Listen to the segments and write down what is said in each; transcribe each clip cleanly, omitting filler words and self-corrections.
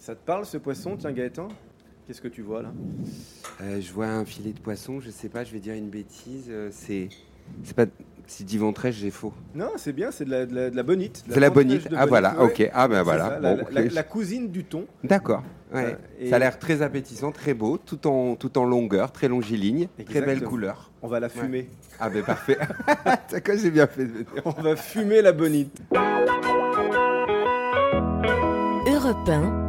Ça te parle ce poisson, tiens Gaëtan? Qu'est-ce que tu vois là? Je vois un filet de poisson, je sais pas, je vais dire une bêtise. C'est pas. Si dit ventrèche, j'ai faux. Non, c'est bien, c'est de la bonite. C'est la bonite. Ah voilà, ouais. ok. Ah ben voilà. Ça, Bon, la cousine du thon. D'accord. Ouais. Ça a l'air très appétissant, très beau, tout en longueur, très longiligne, très belle couleur. On va la fumer. Ouais. Ah ben parfait. C'est quoi, j'ai bien fait de venir. On va fumer la bonite. Europe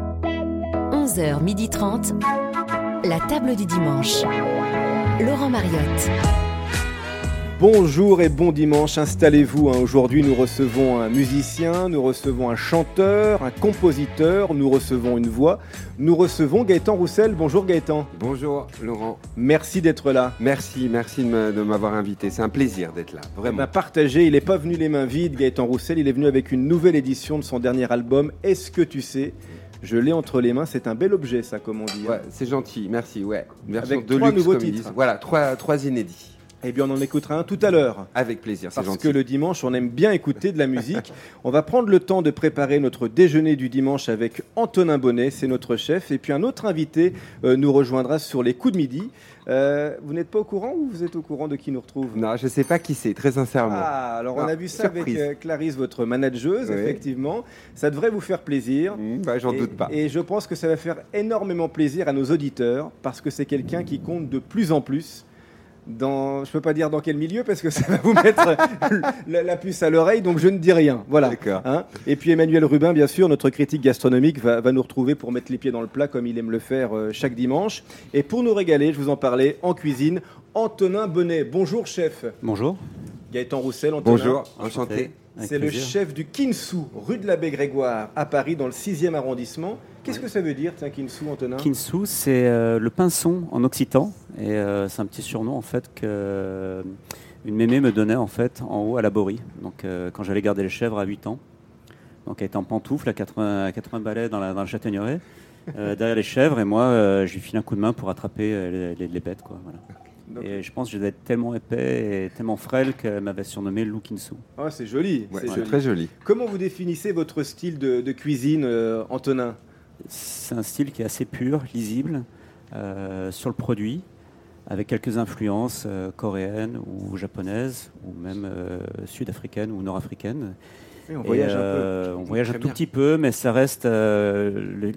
1, 11h30, la table du dimanche. Laurent Mariotte. Bonjour et bon dimanche, installez-vous. Aujourd'hui, nous recevons un musicien, nous recevons un chanteur, un compositeur, nous recevons une voix. Nous recevons Gaëtan Roussel. Bonjour Gaëtan. Bonjour Laurent. Merci d'être là. Merci de m'avoir invité. C'est un plaisir d'être là, vraiment. Partagé, il n'est pas venu les mains vides, Gaëtan Roussel. Il est venu avec une nouvelle édition de son dernier album, Est-ce que tu sais? Je l'ai entre les mains, c'est un bel objet ça, comme on dit. Ouais, c'est gentil, merci. Ouais. Version avec de 3 luxe, nouveaux comme titres. Voilà, trois inédits. Eh bien, on en écoutera un tout à l'heure. Avec plaisir, c'est gentil. Parce que le dimanche, on aime bien écouter de la musique. On va prendre le temps de préparer notre déjeuner du dimanche avec Antonin Bonnet, c'est notre chef. Et puis un autre invité nous rejoindra sur les coups de midi. Vous n'êtes pas au courant ou vous êtes au courant de qui nous retrouve? Non, je ne sais pas qui c'est, très sincèrement. Ah, alors on a vu ça surprise. avec Clarisse, votre manageuse, oui. Effectivement. Ça devrait vous faire plaisir. J'en doute pas. Et je pense que ça va faire énormément plaisir à nos auditeurs parce que c'est quelqu'un qui compte de plus en plus. Je ne peux pas dire dans quel milieu parce que ça va vous mettre la puce à l'oreille, donc je ne dis rien. Voilà. D'accord. Et puis Emmanuel Rubin, bien sûr, notre critique gastronomique, va nous retrouver pour mettre les pieds dans le plat comme il aime le faire chaque dimanche. Et pour nous régaler, je vous en parlais, en cuisine, Antonin Bonnet. Bonjour chef. Bonjour. Gaëtan Roussel, Antonin. Bonjour, enchanté. C'est le chef du Kinsou, rue de l'Abbé Grégoire, à Paris, dans le 6e arrondissement. Qu'est-ce que ça veut dire, tiens, Kinsou, Antonin? Kinsou, c'est le pinson en occitan. Et c'est un petit surnom, en fait, qu'une mémé me donnait, en fait, en haut à la Borie. Donc, quand j'allais garder les chèvres à 8 ans. Donc, elle était en pantoufle à 80 balais dans la châtaigneraie, derrière les chèvres. Et moi, je lui file un coup de main pour attraper les bêtes, quoi. Voilà. Donc, et je pense que je devais être tellement épais et tellement frêle qu'elle m'avait surnommé Lou Kinsou. Ah, c'est joli. Ouais, c'est très joli. Comment vous définissez votre style de cuisine, Antonin? C'est un style qui est assez pur, lisible, sur le produit, avec quelques influences coréennes ou japonaises, ou même sud-africaines ou nord-africaines. On voyage un peu. On voyage un tout petit peu, mais ça reste le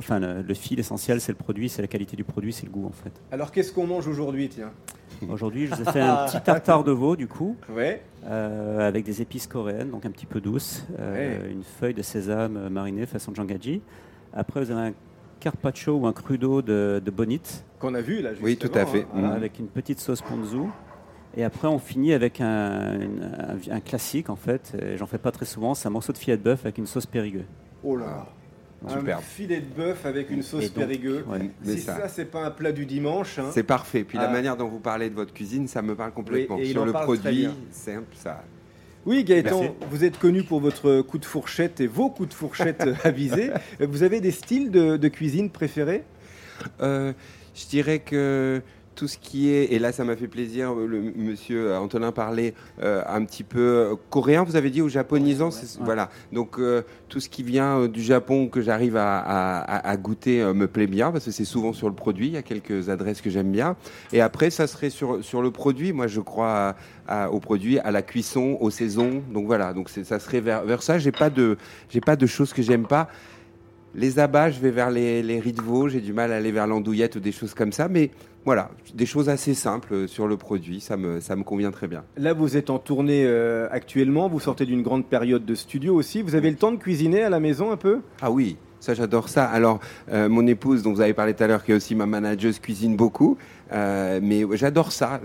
fil essentiel, c'est le produit, c'est la qualité du produit, c'est le goût en fait. Alors qu'est-ce qu'on mange aujourd'hui, tiens? Aujourd'hui, je vous ai fait un petit tartare de veau du coup, ouais. avec des épices coréennes, donc un petit peu douces, une feuille de sésame marinée façon jangaji. Après, vous avez un carpaccio ou un crudo de bonite. Qu'on a vu là, justement. Oui, tout à fait. Avec une petite sauce ponzu. Et après, on finit avec un classique, en fait. Et j'en fais pas très souvent. C'est un morceau de filet de bœuf avec une sauce Périgueux. Oh là, un filet de bœuf avec une sauce Périgueux. Ouais. Si ça, c'est pas un plat du dimanche. C'est parfait. Puis la manière dont vous parlez de votre cuisine, ça me parle complètement. Oui, sur le produit, simple, ça. Oui, Gaëtan, vous êtes connu pour votre coup de fourchette et vos coups de fourchette avisés. Vous avez des styles de cuisine préférés? Je dirais que tout ce qui est, et là ça m'a fait plaisir, le monsieur Antonin parlait un petit peu coréen, vous avez dit, ou japonisant, voilà. Donc tout ce qui vient du Japon que j'arrive à goûter me plaît bien, parce que c'est souvent sur le produit, il y a quelques adresses que j'aime bien. Et après, ça serait sur le produit, moi je crois au produit, à la cuisson, aux saisons, donc voilà, donc ça serait vers ça. J'ai pas de choses que j'aime pas. Les abats, je vais vers les riz de veau, j'ai du mal à aller vers l'andouillette ou des choses comme ça, mais voilà, des choses assez simples sur le produit, ça me convient très bien. Là, vous êtes en tournée actuellement, vous sortez d'une grande période de studio aussi. Vous avez le temps de cuisiner à la maison un peu? Ah oui, ça j'adore ça. Alors, mon épouse, dont vous avez parlé tout à l'heure, qui est aussi ma manageuse, cuisine beaucoup, mais j'adore ça.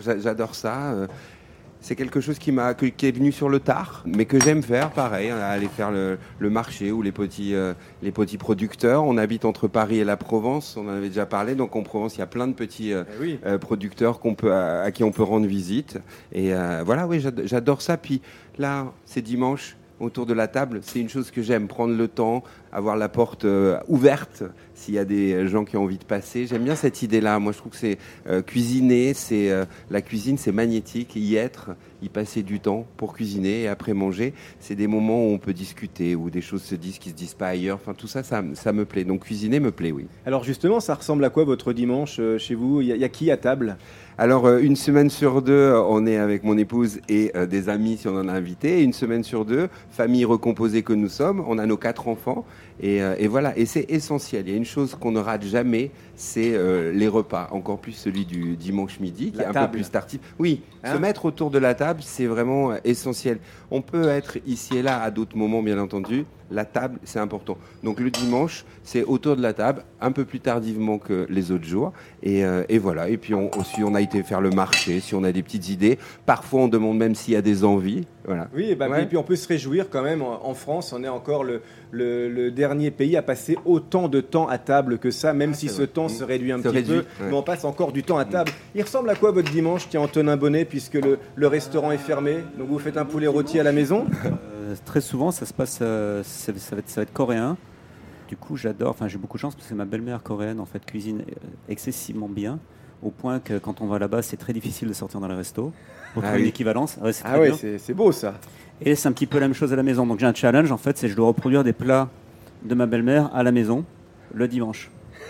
C'est quelque chose qui est venu sur le tard, mais que j'aime faire, pareil, aller faire le marché ou les petits producteurs. On habite entre Paris et la Provence, on en avait déjà parlé, donc en Provence, il y a plein de petits producteurs à qui on peut rendre visite. Et voilà, oui, j'adore ça. Puis là, c'est dimanche, autour de la table, c'est une chose que j'aime, prendre le temps, avoir la porte ouverte s'il y a des gens qui ont envie de passer. J'aime bien cette idée-là. Moi, je trouve que c'est cuisiner, la cuisine, c'est magnétique. Y être, y passer du temps pour cuisiner et après manger, c'est des moments où on peut discuter, où des choses se disent qui se disent pas ailleurs. Enfin, tout ça, ça me plaît. Donc, cuisiner me plaît, oui. Alors justement, ça ressemble à quoi votre dimanche chez vous? Il y a qui à table? Alors, une semaine sur deux, on est avec mon épouse et des amis si on en a invité. Et une semaine sur deux, famille recomposée que nous sommes, on a nos 4 enfants. Et voilà, et c'est essentiel. Il y a une chose qu'on ne rate jamais, c'est les repas. Encore plus celui du dimanche midi, qui est un peu plus tardif. Oui, se mettre autour de la table, c'est vraiment essentiel. On peut être ici et là à d'autres moments, bien entendu. La table, c'est important. Donc le dimanche, c'est autour de la table, un peu plus tardivement que les autres jours. Et voilà. Et puis aussi, on a été faire le marché, si on a des petites idées. Parfois, on demande même s'il y a des envies. Voilà. Oui, et puis on peut se réjouir quand même. En France, on est encore le dernier pays à passer autant de temps à table que ça, même si ce temps se réduit un petit peu. Mais on passe encore du temps à table. Il ressemble à quoi votre dimanche, tiens, Antonin Bonnet, puisque le restaurant est fermé? Donc vous faites un poulet rôti à la maison? Très souvent, ça se passe, ça va être coréen. Du coup, j'adore. Enfin, j'ai beaucoup de chance parce que ma belle-mère coréenne en fait cuisine excessivement bien, au point que quand on va là-bas, c'est très difficile de sortir dans les restos pour trouver une équivalence. Ouais, c'est beau ça. Et c'est un petit peu la même chose à la maison. Donc j'ai un challenge en fait, c'est que je dois reproduire des plats de ma belle-mère à la maison le dimanche.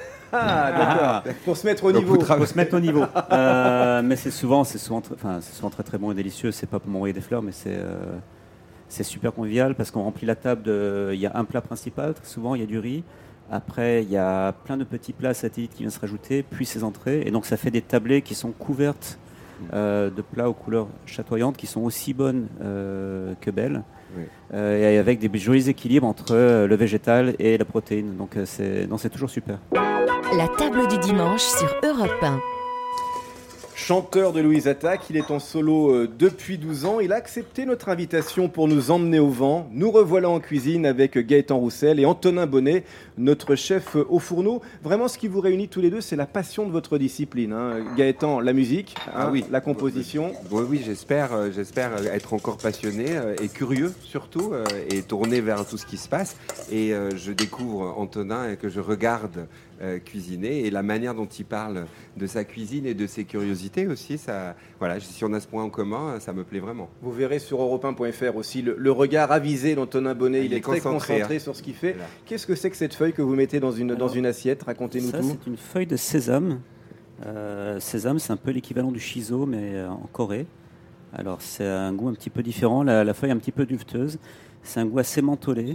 Ah, d'accord. Pour se mettre au niveau. Pour se mettre au niveau. Mais c'est souvent très très bon et délicieux. C'est pas pour m'envoyer des fleurs, mais c'est super convivial parce qu'on remplit la table. Il y a un plat principal, très souvent il y a du riz. Après, il y a plein de petits plats satellites qui viennent se rajouter, puis ces entrées. Et donc ça fait des tablées qui sont couvertes de plats aux couleurs chatoyantes, qui sont aussi bonnes que belles. Oui. Et avec des jolis équilibres entre le végétal et la protéine. Donc c'est toujours super. La table du dimanche sur Europe 1. Chanteur de Louise Attaque, il est en solo depuis 12 ans. Il a accepté notre invitation pour nous emmener au vent. Nous revoilà en cuisine avec Gaëtan Roussel et Antonin Bonnet, notre chef au fourneau. Vraiment, ce qui vous réunit tous les deux, c'est la passion de votre discipline. Gaëtan, la musique, la composition. Oui, j'espère être encore passionné et curieux surtout, et tourné vers tout ce qui se passe. Et je découvre Antonin et que je regarde cuisiner, et la manière dont il parle de sa cuisine et de ses curiosités aussi, si on a ce point en commun, ça me plaît vraiment. Vous verrez sur europe1.fr aussi le regard avisé d'Antonin Bonnet. Il est très concentré sur ce qu'il fait. Voilà. Qu'est-ce que c'est que cette feuille que vous mettez dans une assiette? Racontez-nous tout. C'est une feuille de sésame. Sésame, c'est un peu l'équivalent du shiso, mais en Corée. Alors c'est un goût un petit peu différent. La feuille est un petit peu duveteuse. C'est un goût assez mentholé.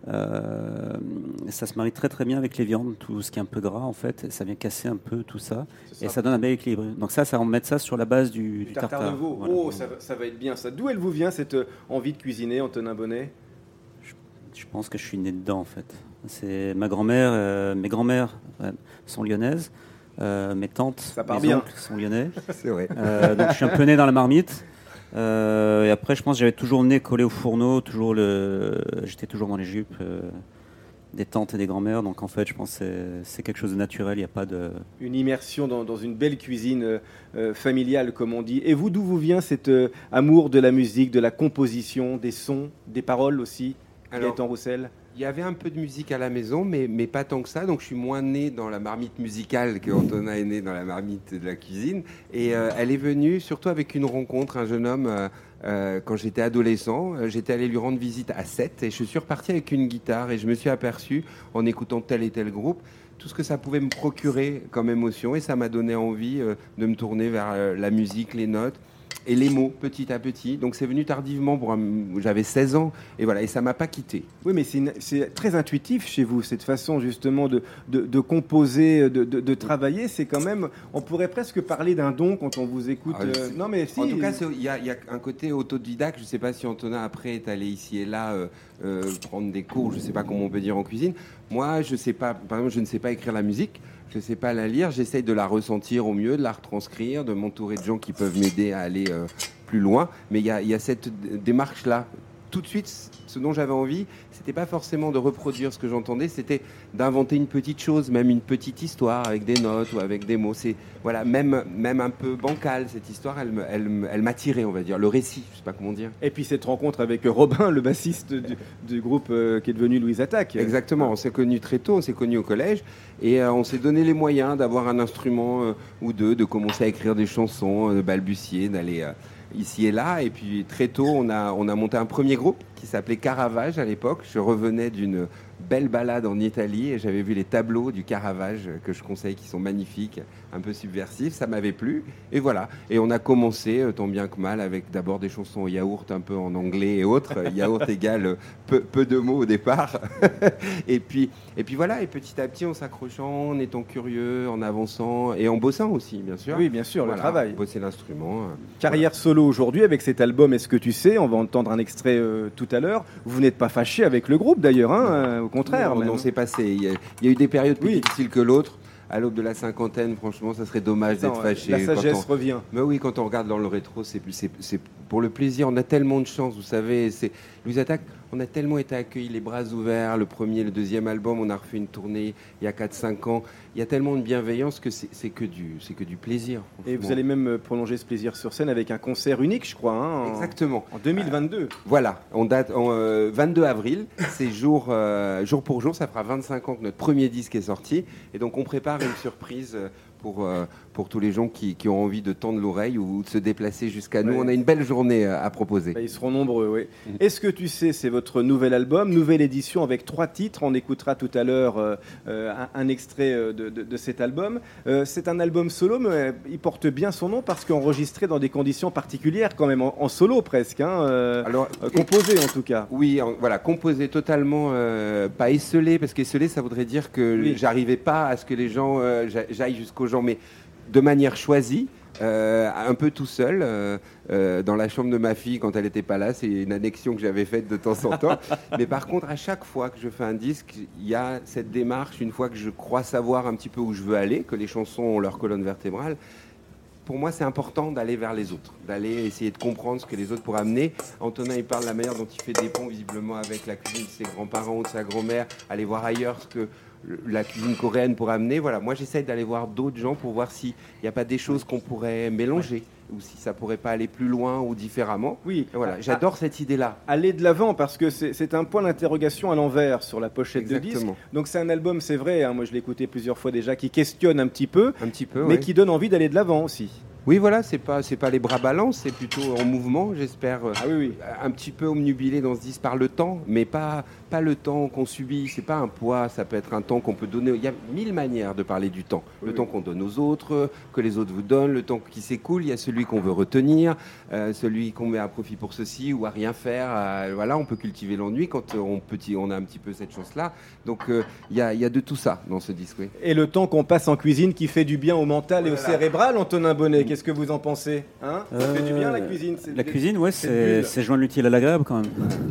Ça se marie très très bien avec les viandes, tout ce qui est un peu gras en fait, et ça vient casser un peu tout ça, et ça donne un bel équilibre. Donc ça on va mettre ça sur la base du tartare de veau. Voilà. Ça va être bien ça. D'où elle vous vient cette envie de cuisiner, Antonin Bonnet? Je pense que je suis né dedans en fait. C'est ma grand-mère, mes grands-mères sont lyonnaises, mes tantes, mes oncles sont lyonnais. C'est vrai. Donc je suis un peu né dans la marmite. Et après, je pense que j'avais toujours le nez collé au fourneau, j'étais toujours dans les jupes des tantes et des grands-mères. Donc en fait, je pense que c'est quelque chose de naturel. Il n'y a pas de... Une immersion dans une belle cuisine familiale, comme on dit. Et vous, d'où vous vient cet amour de la musique, de la composition, des sons, des paroles aussi, Gaëtan Roussel? Il y avait un peu de musique à la maison, mais pas tant que ça. Donc, je suis moins né dans la marmite musicale que Antonin est né dans la marmite de la cuisine. Et elle est venue surtout avec une rencontre, un jeune homme, quand j'étais adolescent. J'étais allé lui rendre visite à 7 et je suis reparti avec une guitare. Et je me suis aperçu, en écoutant tel et tel groupe, tout ce que ça pouvait me procurer comme émotion. Et ça m'a donné envie de me tourner vers la musique, les notes et les mots, petit à petit. Donc c'est venu tardivement, j'avais 16 ans, et voilà, et ça m'a pas quitté. Oui, mais c'est très intuitif chez vous, cette façon justement de composer, de travailler. C'est quand même, on pourrait presque parler d'un don quand on vous écoute. Non, mais si. En tout cas, il y a un côté autodidacte. Je ne sais pas si Antonin, après, est allé ici et là prendre des cours, je ne sais pas comment on peut dire en cuisine. Moi, je sais pas, par exemple, je ne sais pas écrire la musique. Je ne sais pas la lire, j'essaye de la ressentir au mieux, de la retranscrire, de m'entourer de gens qui peuvent m'aider à aller plus loin. Mais il y a cette démarche-là tout de suite, ce dont j'avais envie, c'était pas forcément de reproduire ce que j'entendais, c'était d'inventer une petite chose, même une petite histoire avec des notes ou avec des mots. C'est voilà, même un peu bancale cette histoire, elle m'attirait, on va dire, le récit, je sais pas comment dire. Et puis cette rencontre avec Robin, le bassiste du groupe qui est devenu Louise Attaque. Exactement, on s'est connus très tôt, on s'est connus au collège et on s'est donné les moyens d'avoir un instrument ou deux, de commencer à écrire des chansons, de balbutier, d'aller ici et là. Et puis très tôt, on a monté un premier groupe qui s'appelait Caravage à l'époque. Je revenais d'une belle balade en Italie et j'avais vu les tableaux du Caravage que je conseille, qui sont magnifiques, un peu subversifs. Ça m'avait plu et voilà. Et on a commencé tant bien que mal avec d'abord des chansons au yaourt, un peu en anglais et autres. Yaourt égale peu de mots au départ. et puis voilà. Et petit à petit, en s'accrochant, en étant curieux, en avançant et en bossant aussi, bien sûr. Oui, bien sûr, voilà, le travail. Bosser l'instrument. Carrière solo aujourd'hui avec cet album Est-ce que tu sais? On va entendre un extrait tout à l'heure. Vous n'êtes pas fâché avec le groupe d'ailleurs, hein, au contraire. Non, c'est passé. Il y a eu des périodes plus difficiles que l'autre. À l'aube de la cinquantaine, franchement, ça serait dommage d'être fâché. La sagesse revient. Mais oui, quand on regarde dans le rétro, c'est pour le plaisir. On a tellement de chance, vous savez. Louise Attaque, on a tellement été accueillis les bras ouverts. Le premier, le deuxième album, on a refait une tournée il y a 4-5 ans. Il y a tellement de bienveillance que c'est que du plaisir. Et vous allez même prolonger ce plaisir sur scène avec un concert unique, je crois. Hein, exactement. En 2022. Voilà, on date en 22 avril. C'est jour pour jour. Ça fera 25 ans que notre premier disque est sorti. Et donc, on prépare une surprise pour tous les gens qui ont envie de tendre l'oreille ou de se déplacer jusqu'à nous. On a une belle journée à proposer. Ils seront nombreux, oui. Est-ce que tu sais, c'est votre nouvel album, nouvelle édition avec 3 titres. On écoutera tout à l'heure un extrait de cet album. C'est un album solo, mais il porte bien son nom parce qu'enregistré dans des conditions particulières, quand même, en solo presque. Hein, alors, composé en tout cas. Oui, voilà, composé totalement, pas esselé, parce qu'esselé, ça voudrait dire que j'arrivais pas à ce que les gens j'aille jusqu'aux gens, mais de manière choisie, un peu tout seul, dans la chambre de ma fille quand elle n'était pas là. C'est une annexion que j'avais faite de temps en temps. Mais par contre, à chaque fois que je fais un disque, il y a cette démarche, une fois que je crois savoir un petit peu où je veux aller, que les chansons ont leur colonne vertébrale. Pour moi, c'est important d'aller vers les autres, d'aller essayer de comprendre ce que les autres pourraient amener. Antonin, il parle de la manière dont il fait des ponts, visiblement, avec la cuisine de ses grands-parents ou de sa grand-mère, aller voir ailleurs ce que la cuisine coréenne pourrait amener. Voilà, moi, j'essaie d'aller voir d'autres gens pour voir s'il n'y a pas des choses qu'on pourrait mélanger ou si ça pourrait pas aller plus loin ou différemment. Oui, voilà, j'adore cette idée-là. Aller de l'avant, parce que c'est un point d'interrogation à l'envers sur la pochette de disque. Donc c'est un album, c'est vrai, hein, moi je l'ai écouté plusieurs fois déjà, qui questionne un petit peu, mais qui donne envie d'aller de l'avant aussi. Oui, voilà, c'est pas les bras ballants, c'est plutôt en mouvement, j'espère. Un petit peu omnubilé dans ce disque par le temps, mais pas le temps qu'on subit. C'est pas un poids, ça peut être un temps qu'on peut donner. Il y a 1000 manières de parler du temps. Le temps qu'on donne aux autres, que les autres vous donnent, le temps qui s'écoule. Il y a celui qu'on veut retenir, celui qu'on met à profit pour ceci ou à rien faire. Voilà, on peut cultiver l'ennui quand on a un petit peu cette chance-là. Donc il y a de tout ça dans ce disque. Oui. Et le temps qu'on passe en cuisine qui fait du bien au mental et au cérébral, Antonin Bonnet. Qu'est-ce que vous en pensez, hein? Ça fait du bien la cuisine. La cuisine, ouais, c'est joindre l'utile à l'agréable quand même.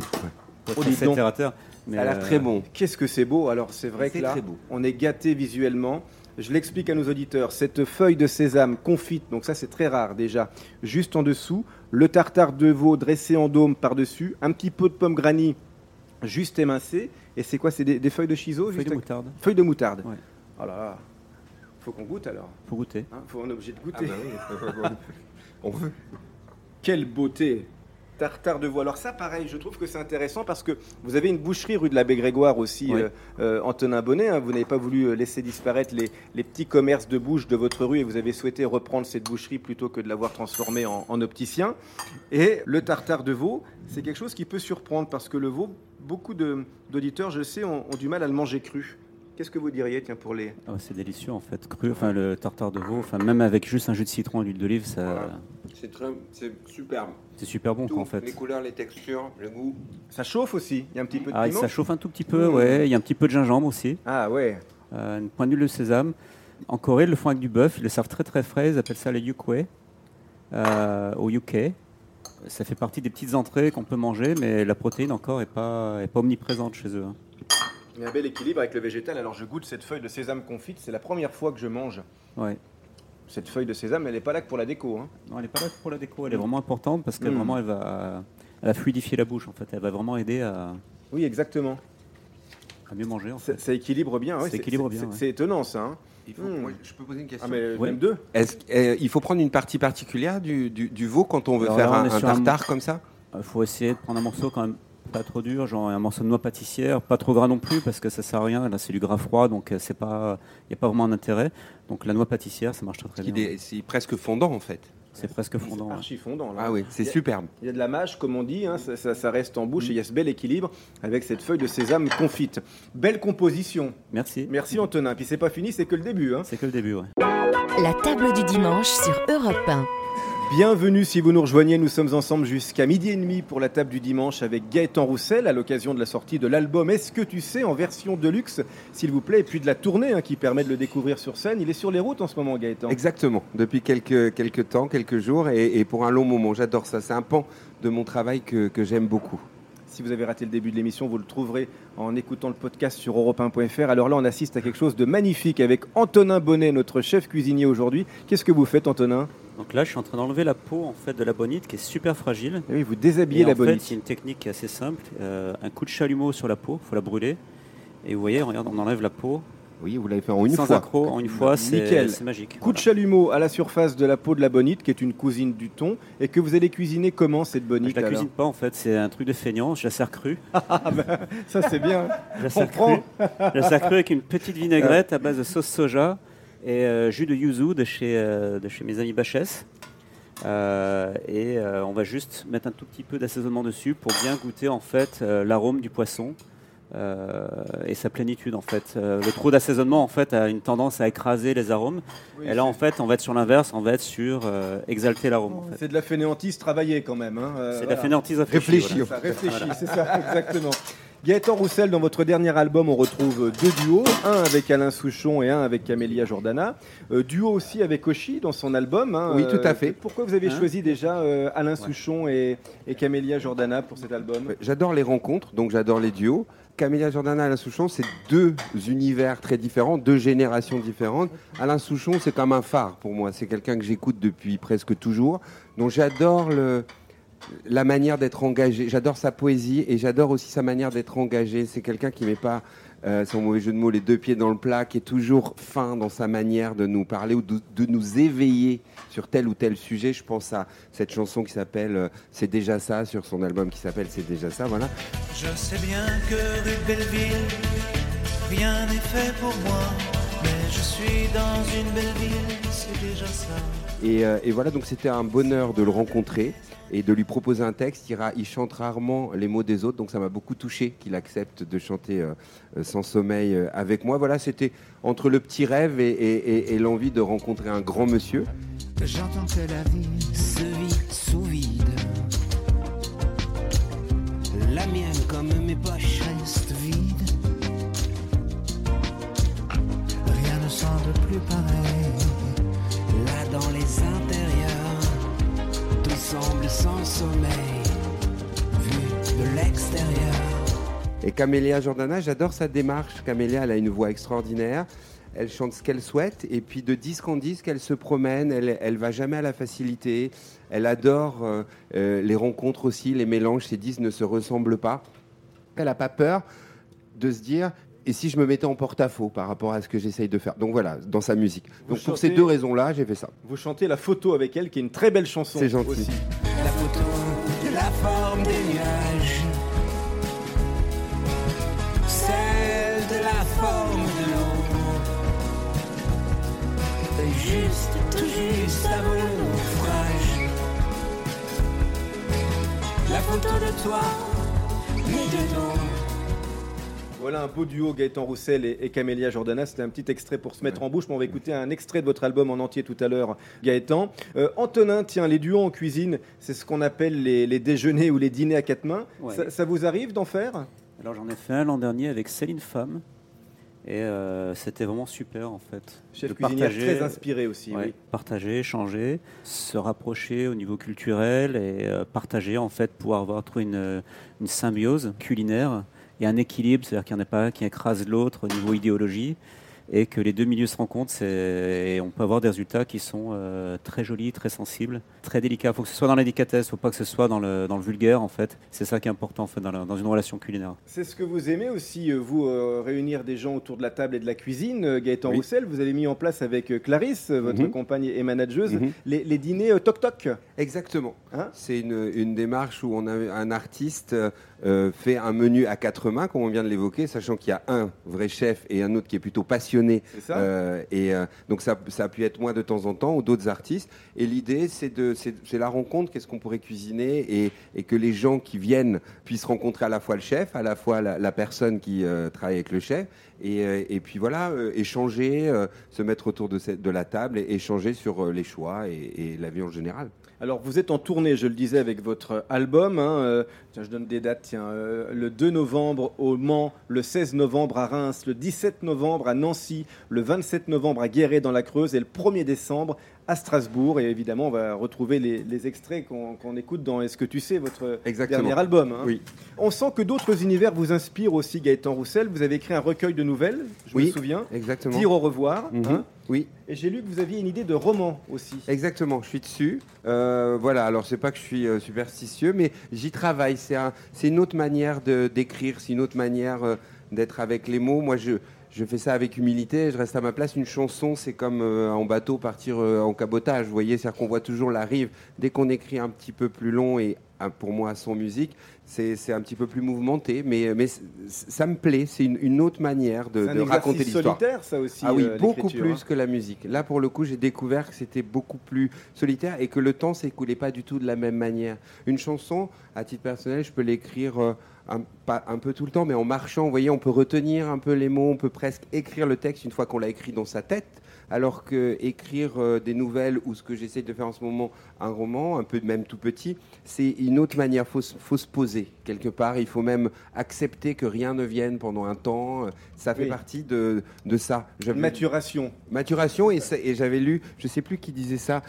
C'est terre à terre. Mais ça a l'air très bon. Qu'est-ce que c'est beau. Alors c'est vrai que là, on est gâté visuellement. Je l'explique à nos auditeurs. Cette feuille de sésame confite, donc ça c'est très rare déjà, juste en dessous. Le tartare de veau dressé en dôme par-dessus. Un petit peu de pomme granny juste émincé. Et c'est quoi? C'est des feuilles de chiso? Feuilles de moutarde. Feuilles de moutarde. Ouais. Oh là là. Faut qu'on goûte alors. Faut goûter. Hein, on est obligé de goûter. Ah bah oui. On veut. Quelle beauté! Tartare de veau. Alors ça, pareil, je trouve que c'est intéressant parce que vous avez une boucherie rue de l'Abbé Grégoire aussi, Antonin Bonnet. Hein, vous n'avez pas voulu laisser disparaître les petits commerces de bouche de votre rue et vous avez souhaité reprendre cette boucherie plutôt que de l'avoir transformée en opticien. Et le tartare de veau, c'est quelque chose qui peut surprendre parce que le veau, beaucoup d'auditeurs, je sais, ont du mal à le manger cru. Qu'est-ce que vous diriez, tiens, pour les... C'est délicieux, en fait, cru. Enfin, le tartare de veau, enfin, même avec juste un jus de citron et l'huile d'olive, ça... Voilà. C'est superbe. C'est super bon, en fait. Les couleurs, les textures, le goût. Ça chauffe aussi. Il y a un petit peu de piment. Ça chauffe un tout petit peu, ouais. Il y a un petit peu de gingembre aussi. Ah ouais. Une pointe d'huile de sésame. En Corée, ils le font avec du bœuf. Ils le servent très très frais. Ils appellent ça le yukwae au UK. Ça fait partie des petites entrées qu'on peut manger, mais la protéine encore n'est pas omniprésente chez eux. Il y a un bel équilibre avec le végétal. Alors je goûte cette feuille de sésame confite. C'est la première fois que je mange. Ouais. Cette feuille de sésame, elle n'est pas là que pour la déco. Hein. Non, elle n'est pas là que pour la déco. Elle est vraiment importante parce que vraiment, elle va va fluidifier la bouche en fait. Elle va vraiment aider à Oui, exactement. mieux manger en fait. Ça équilibre bien. Ça équilibre bien, ouais. C'est étonnant ça. Hein. Moi, je peux poser une question. Ah, mais Oui. même deux. Il faut prendre une partie particulière du veau quand on veut Alors faire là, on est un sur un- tartare comme ça? Il faut essayer de prendre un morceau quand même pas trop dur, genre un morceau de noix pâtissière, pas trop gras non plus parce que ça sert à rien. Là, c'est du gras froid, donc il n'y a pas vraiment d'intérêt. Donc la noix pâtissière, ça marche très bien. C'est presque fondant en fait. C'est presque fondant. C'est Ouais. archi fondant. Là. Ah oui, c'est Il y a- superbe. Il y a de la mâche, comme on dit, hein, ça reste en bouche et il y a ce bel équilibre avec cette feuille de sésame confite. Belle composition. Merci. Merci Antonin. Puis c'est pas fini, c'est que le début. Hein. C'est que le début, ouais. La table du dimanche sur Europe 1. Bienvenue si vous nous rejoignez, nous sommes ensemble jusqu'à 12h30 pour la table du dimanche avec Gaëtan Roussel à l'occasion de la sortie de l'album Est-ce que tu sais en version deluxe, s'il vous plaît, et puis de la tournée qui permet de le découvrir sur scène. Il est sur les routes en ce moment, Gaëtan. Exactement, depuis quelques temps, quelques jours et pour un long moment. J'adore ça, c'est un pan de mon travail que j'aime beaucoup. Si vous avez raté le début de l'émission, vous le trouverez en écoutant le podcast sur europe1.fr. Alors là, on assiste à quelque chose de magnifique avec Antonin Bonnet, notre chef cuisinier aujourd'hui. Qu'est-ce que vous faites, Antonin ? Donc là, je suis en train d'enlever la peau en fait de la bonite qui est super fragile. Eh oui, vous déshabillez Et la en fait, bonite. c'est une technique qui est assez simple. Un coup de chalumeau sur la peau, il faut la brûler. Et vous voyez, regarde, on enlève la peau. Oui, vous l'avez fait en une sans fois. accroc, en une fois, Nickel. c'est magique. Coup de chalumeau à la surface de la peau de la bonite, qui est une cousine du thon, et que vous allez cuisiner comment cette bonite Je la alors cuisine pas en fait, c'est un truc de feignant, je la sers crue. Ça c'est bien. Je la On sers prend. crue. Je la sers crue avec une petite vinaigrette à base de sauce soja et jus de yuzu de chez mes amis Bachès. On va juste mettre un tout petit peu d'assaisonnement dessus pour bien goûter en fait l'arôme du poisson et sa plénitude en fait. Le trop d'assaisonnement en fait a une tendance à écraser les arômes. Oui, Et là en fait on va être sur l'inverse, on va être sur exalter l'arôme en fait. c'est de la fainéantise travaillée quand même. Hein. C'est de Voilà. la fainéantise Réfléchie. voilà. Ça réfléchit, c'est ça, exactement. Gaëtan Roussel, dans votre dernier album, on retrouve deux duos, un avec Alain Souchon et un avec Camélia Jordana. Duo aussi avec Oshi dans son album. Hein. Oui, tout à fait. Pourquoi vous avez Hein choisi déjà Alain Souchon et Camélia Jordana pour cet album ? J'adore les rencontres, donc j'adore les duos. Camélia Jordana et Alain Souchon, c'est deux univers très différents, deux générations différentes. Alain Souchon, c'est comme un phare pour moi. C'est quelqu'un que j'écoute depuis presque toujours. Donc j'adore la manière d'être engagé. J'adore sa poésie et j'adore aussi sa manière d'être engagé. C'est quelqu'un qui met pas, sans mauvais jeu de mots, les deux pieds dans le plat, qui est toujours fin dans sa manière de nous parler ou de nous éveiller sur tel ou tel sujet. Je pense à cette chanson qui s'appelle C'est déjà ça, sur son album qui s'appelle C'est déjà ça, voilà. Je sais bien que rue de Belleville, rien n'est fait pour moi, mais je suis dans une belle ville, c'est déjà ça. Et voilà, donc c'était un bonheur de le rencontrer et de lui proposer un texte. Il chante rarement les mots des autres, donc ça m'a beaucoup touché qu'il accepte de chanter Sans sommeil avec moi. Voilà, c'était entre le petit rêve et l'envie de rencontrer un grand monsieur. J'entends que la vie se vit sous vide. La mienne, comme mes poches, reste vide. Rien ne semble plus pareil. Là dans les intérieurs, tout semble sans sommeil, vu de l'extérieur. Et Camélia Jordana, j'adore sa démarche. Camélia, elle a une voix extraordinaire. Elle chante ce qu'elle souhaite et puis de disque en disque, elle se promène, elle va jamais à la facilité. Elle adore les rencontres aussi, les mélanges. Ses disques ne se ressemblent pas. Elle n'a pas peur de se dire et si je me mettais en porte-à-faux par rapport à ce que j'essaye de faire. Donc voilà, dans sa musique. Donc pour ces deux raisons-là, j'ai fait ça. Vous chantez La photo avec elle, qui est une très belle chanson. C'est gentil. Aussi. La photo de la forme des nuages, celle de la forme de l'eau, et juste, tout juste avant le naufrage. La photo de toi, mais de dos. Voilà un beau duo, Gaëtan Roussel et Camélia Jordana. C'était un petit extrait pour se mettre en bouche, mais on va écouter un extrait de votre album en entier tout à l'heure, Gaëtan. Antonin, tiens, les duos en cuisine, c'est ce qu'on appelle les déjeuners ou les dîners à quatre mains. Ouais. Ça vous arrive d'en faire ? Alors j'en ai fait un l'an dernier avec Céline Femme et c'était vraiment super en fait. Chef De cuisinière très inspiré aussi. Ouais, Oui. partager, échanger, se rapprocher au niveau culturel et partager en fait pour trouver une symbiose culinaire et un équilibre, c'est-à-dire qu'il n'y en a pas un qui écrase l'autre au niveau idéologie. et que les deux milieux se rencontrent et on peut avoir des résultats qui sont très jolis, très sensibles, très délicats. Il faut que ce soit dans la délicatesse, il ne faut pas que ce soit dans le vulgaire en fait. C'est ça qui est important en fait dans une relation culinaire. C'est ce que vous aimez aussi, vous, réunir des gens autour de la table et de la cuisine. Gaëtan Roussel, vous avez mis en place avec Clarisse, votre compagne et manageuse, les dîners toc-toc. Exactement. Hein, c'est une démarche où on a un artiste fait un menu à 4 mains, comme on vient de l'évoquer, sachant qu'il y a un vrai chef et un autre qui est plutôt passionné. C'est ça. Donc ça a pu être moi de temps en temps ou d'autres artistes. Et l'idée, c'est la rencontre, qu'est-ce qu'on pourrait cuisiner et que les gens qui viennent puissent rencontrer à la fois le chef, à la fois la personne qui travaille avec le chef. Et puis voilà, échanger, se mettre autour de la table et échanger sur les choix et la vie en général. Alors, vous êtes en tournée, je le disais, avec votre album. Tiens, je donne des dates. Tiens, le 2 novembre au Mans, le 16 novembre à Reims, le 17 novembre à Nancy, le 27 novembre à Guéret dans la Creuse et le 1er décembre à Strasbourg. Et évidemment, on va retrouver les extraits qu'on écoute dans Est-ce que tu sais, votre dernier album. Oui. On sent que d'autres univers vous inspirent aussi, Gaëtan Roussel. Vous avez écrit un recueil de nouvelles, je me souviens. Exactement. Dire au revoir. Oui. Et j'ai lu que vous aviez une idée de roman aussi. Exactement, je suis dessus. Voilà, alors c'est pas que je suis superstitieux, mais j'y travaille. C'est une autre manière d'écrire, c'est une autre manière d'être avec les mots. Moi, je fais ça avec humilité, je reste à ma place. Une chanson, c'est comme en bateau partir en cabotage, vous voyez, c'est-à-dire qu'on voit toujours la rive. Dès qu'on écrit un petit peu plus long et pour moi sans musique, c'est un petit peu plus mouvementé, mais ça me plaît, c'est une autre manière de raconter l'histoire. C'est solitaire, ça aussi. Ah oui, beaucoup plus que la musique. Là, pour le coup, j'ai découvert que c'était beaucoup plus solitaire et que le temps s'écoulait pas du tout de la même manière. Une chanson, à titre personnel, je peux l'écrire pas un peu tout le temps, mais en marchant, vous voyez, on peut retenir un peu les mots, on peut presque écrire le texte une fois qu'on l'a écrit dans sa tête. Alors que écrire des nouvelles ou ce que j'essaie de faire en ce moment, un roman, un peu même tout petit, c'est une autre manière. Faut se poser quelque part. Il faut même accepter que rien ne vienne pendant un temps. Ça fait partie de ça. Maturation. Maturation. Et j'avais lu, je sais plus qui disait ça,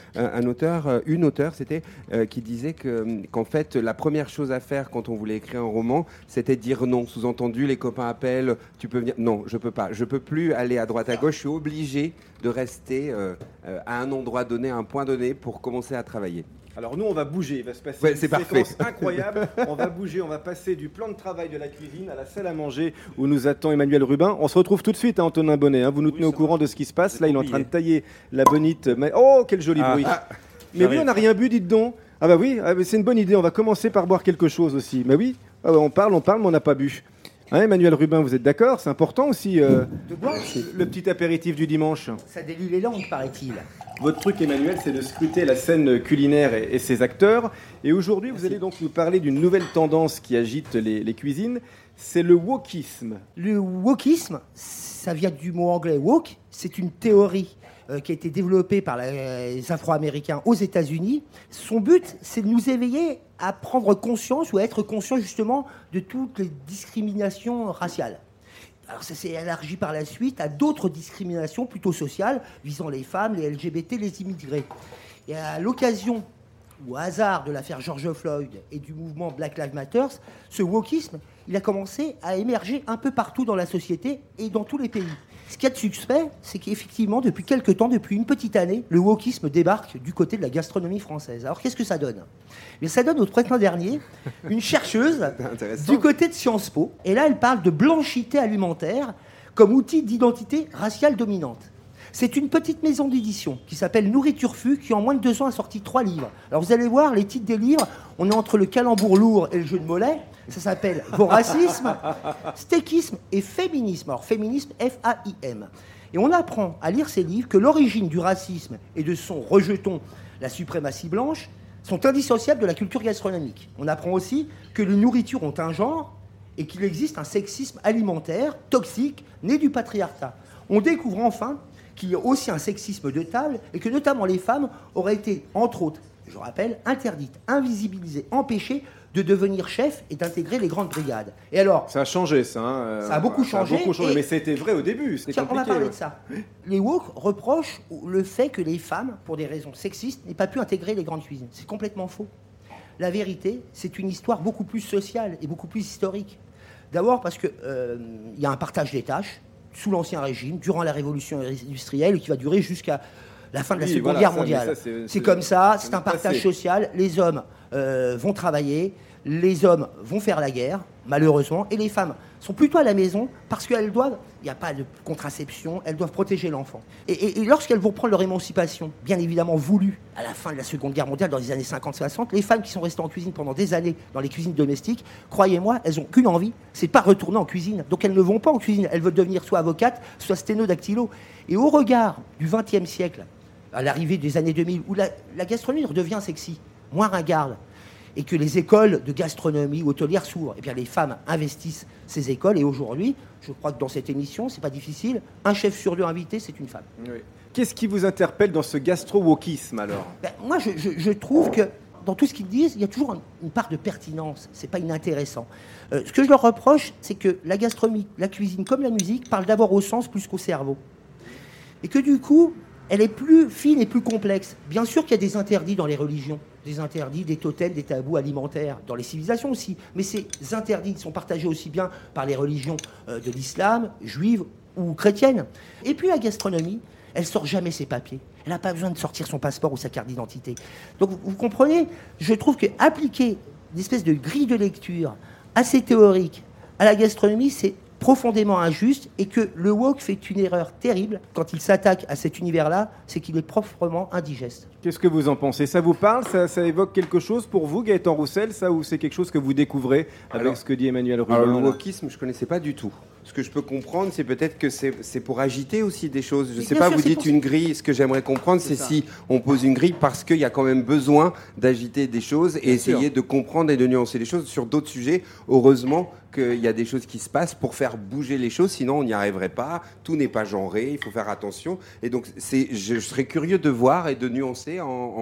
une auteure, c'était qui disait qu'en fait la première chose à faire quand on voulait écrire un roman, c'était de dire non. Sous-entendu, les copains appellent, tu peux venir. Non, je peux pas. Je peux plus aller à droite à gauche. Je suis obligé de rester à un endroit donné, à un point donné, pour commencer à travailler. Alors nous, on va bouger, il va se passer une séquence parfait. Incroyable. On va bouger, on va passer du plan de travail de la cuisine à la salle à manger où nous attend Emmanuel Rubin. On se retrouve tout de suite, Antonin Bonnet. Vous nous tenez au courant de ce qui se passe. Là, il est en train de tailler la bonite. Oh, quel joli bruit. Mais oui, on n'a rien bu, dites donc. Ah bah oui, c'est une bonne idée. On va commencer par boire quelque chose aussi. Mais oui, on parle, mais on n'a pas bu. Emmanuel Rubin, vous êtes d'accord? C'est important aussi, de boire le petit apéritif du dimanche. Ça délue les langues, paraît-il. Votre truc, Emmanuel, c'est de scruter la scène culinaire et ses acteurs. Et aujourd'hui, vous allez donc nous parler d'une nouvelle tendance qui agite les cuisines. C'est le wokisme. Le wokisme, ça vient du mot anglais woke. C'est une théorie qui a été développée par les Afro-Américains aux États-Unis. Son but, c'est de nous éveiller à prendre conscience ou à être conscient justement de toutes les discriminations raciales. Alors ça s'est élargi par la suite à d'autres discriminations plutôt sociales visant les femmes, les LGBT, les immigrés. Et à l'occasion ou au hasard de l'affaire George Floyd et du mouvement Black Lives Matter, ce wokisme, il a commencé à émerger un peu partout dans la société et dans tous les pays. Ce qu'il y a de suspect, c'est qu'effectivement, depuis quelques temps, depuis une petite année, le wokisme débarque du côté de la gastronomie française. Alors qu'est-ce que ça donne ? Mais ça donne au printemps dernier une chercheuse du côté de Sciences Po, et là elle parle de blanchité alimentaire comme outil d'identité raciale dominante. C'est une petite maison d'édition qui s'appelle Nourriture Fu, qui en moins de 2 ans a sorti 3 livres. Alors vous allez voir, les titres des livres, on est entre le calembour lourd et le jeu de mollets. Ça s'appelle Voracisme, Stéquisme et Féminisme. Alors féminisme, F-A-I-M. Et on apprend à lire ces livres que l'origine du racisme et de son rejeton, la suprématie blanche, sont indissociables de la culture gastronomique. On apprend aussi que les nourritures ont un genre et qu'il existe un sexisme alimentaire toxique né du patriarcat. On découvre enfin qu'il y a aussi un sexisme de table et que notamment les femmes auraient été, entre autres, je rappelle, interdites, invisibilisées, empêchées de devenir chef et d'intégrer les grandes brigades. Et alors, ça a changé, ça. Ça a beaucoup changé. Mais c'était vrai au début. Tiens, on va parler de ça. Les woke reprochent le fait que les femmes, pour des raisons sexistes, n'aient pas pu intégrer les grandes cuisines. C'est complètement faux. La vérité, c'est une histoire beaucoup plus sociale et beaucoup plus historique. D'abord parce qu'il y a un partage des tâches. sous l'Ancien Régime, durant la Révolution industrielle, et qui va durer jusqu'à la fin de la Seconde Guerre mondiale. C'est comme ça, c'est un partage social. Les hommes vont travailler, les hommes vont faire la guerre, malheureusement, et les femmes sont plutôt à la maison parce qu'elles doivent, il n'y a pas de contraception, elles doivent protéger l'enfant. Et lorsqu'elles vont prendre leur émancipation, bien évidemment voulue, à la fin de la Seconde Guerre mondiale, dans les années 50-60, les femmes qui sont restées en cuisine pendant des années, dans les cuisines domestiques, croyez-moi, elles n'ont qu'une envie, c'est de pas retourner en cuisine. Donc elles ne vont pas en cuisine, elles veulent devenir soit avocates, soit sténodactylo. Et au regard du XXe siècle, à l'arrivée des années 2000, où la gastronomie redevient sexy, moins ringarde, et que les écoles de gastronomie hôtelière s'ouvrent, et bien les femmes investissent ces écoles. Et aujourd'hui, je crois que dans cette émission, c'est pas difficile, un chef sur deux invité, c'est une femme. Oui. Qu'est-ce qui vous interpelle dans ce gastro-wokisme alors ? Moi, je trouve que dans tout ce qu'ils disent, il y a toujours une part de pertinence. C'est pas inintéressant. Ce que je leur reproche, c'est que la gastronomie, la cuisine comme la musique, parlent d'abord au sens plus qu'au cerveau. Et que du coup, elle est plus fine et plus complexe. Bien sûr qu'il y a des interdits dans les religions, des interdits, des totems, des tabous alimentaires, dans les civilisations aussi. Mais ces interdits sont partagés aussi bien par les religions de l'islam, juives ou chrétiennes. Et puis la gastronomie, elle sort jamais ses papiers. Elle n'a pas besoin de sortir son passeport ou sa carte d'identité. Donc vous comprenez, je trouve qu'appliquer une espèce de grille de lecture assez théorique à la gastronomie, c'est profondément injuste, et que le woke fait une erreur terrible quand il s'attaque à cet univers-là, c'est qu'il est proprement indigeste. Qu'est-ce que vous en pensez ? Ça vous parle ? Ça évoque quelque chose pour vous, Gaëtan Roussel, ça, ou c'est quelque chose que vous découvrez avec ce que dit Emmanuel Rubin ? Alors, le wokisme, je ne connaissais pas du tout. Ce que je peux comprendre, c'est peut-être que c'est pour agiter aussi des choses. Je ne sais pas, vous dites une grille. Ce que j'aimerais comprendre, c'est si on pose une grille parce qu'il y a quand même besoin d'agiter des choses et essayer de comprendre et de nuancer les choses sur d'autres sujets. Heureusement qu'il y a des choses qui se passent pour faire bouger les choses, sinon on n'y arriverait pas. Tout n'est pas genré, il faut faire attention. Et donc, je serais curieux de voir et de nuancer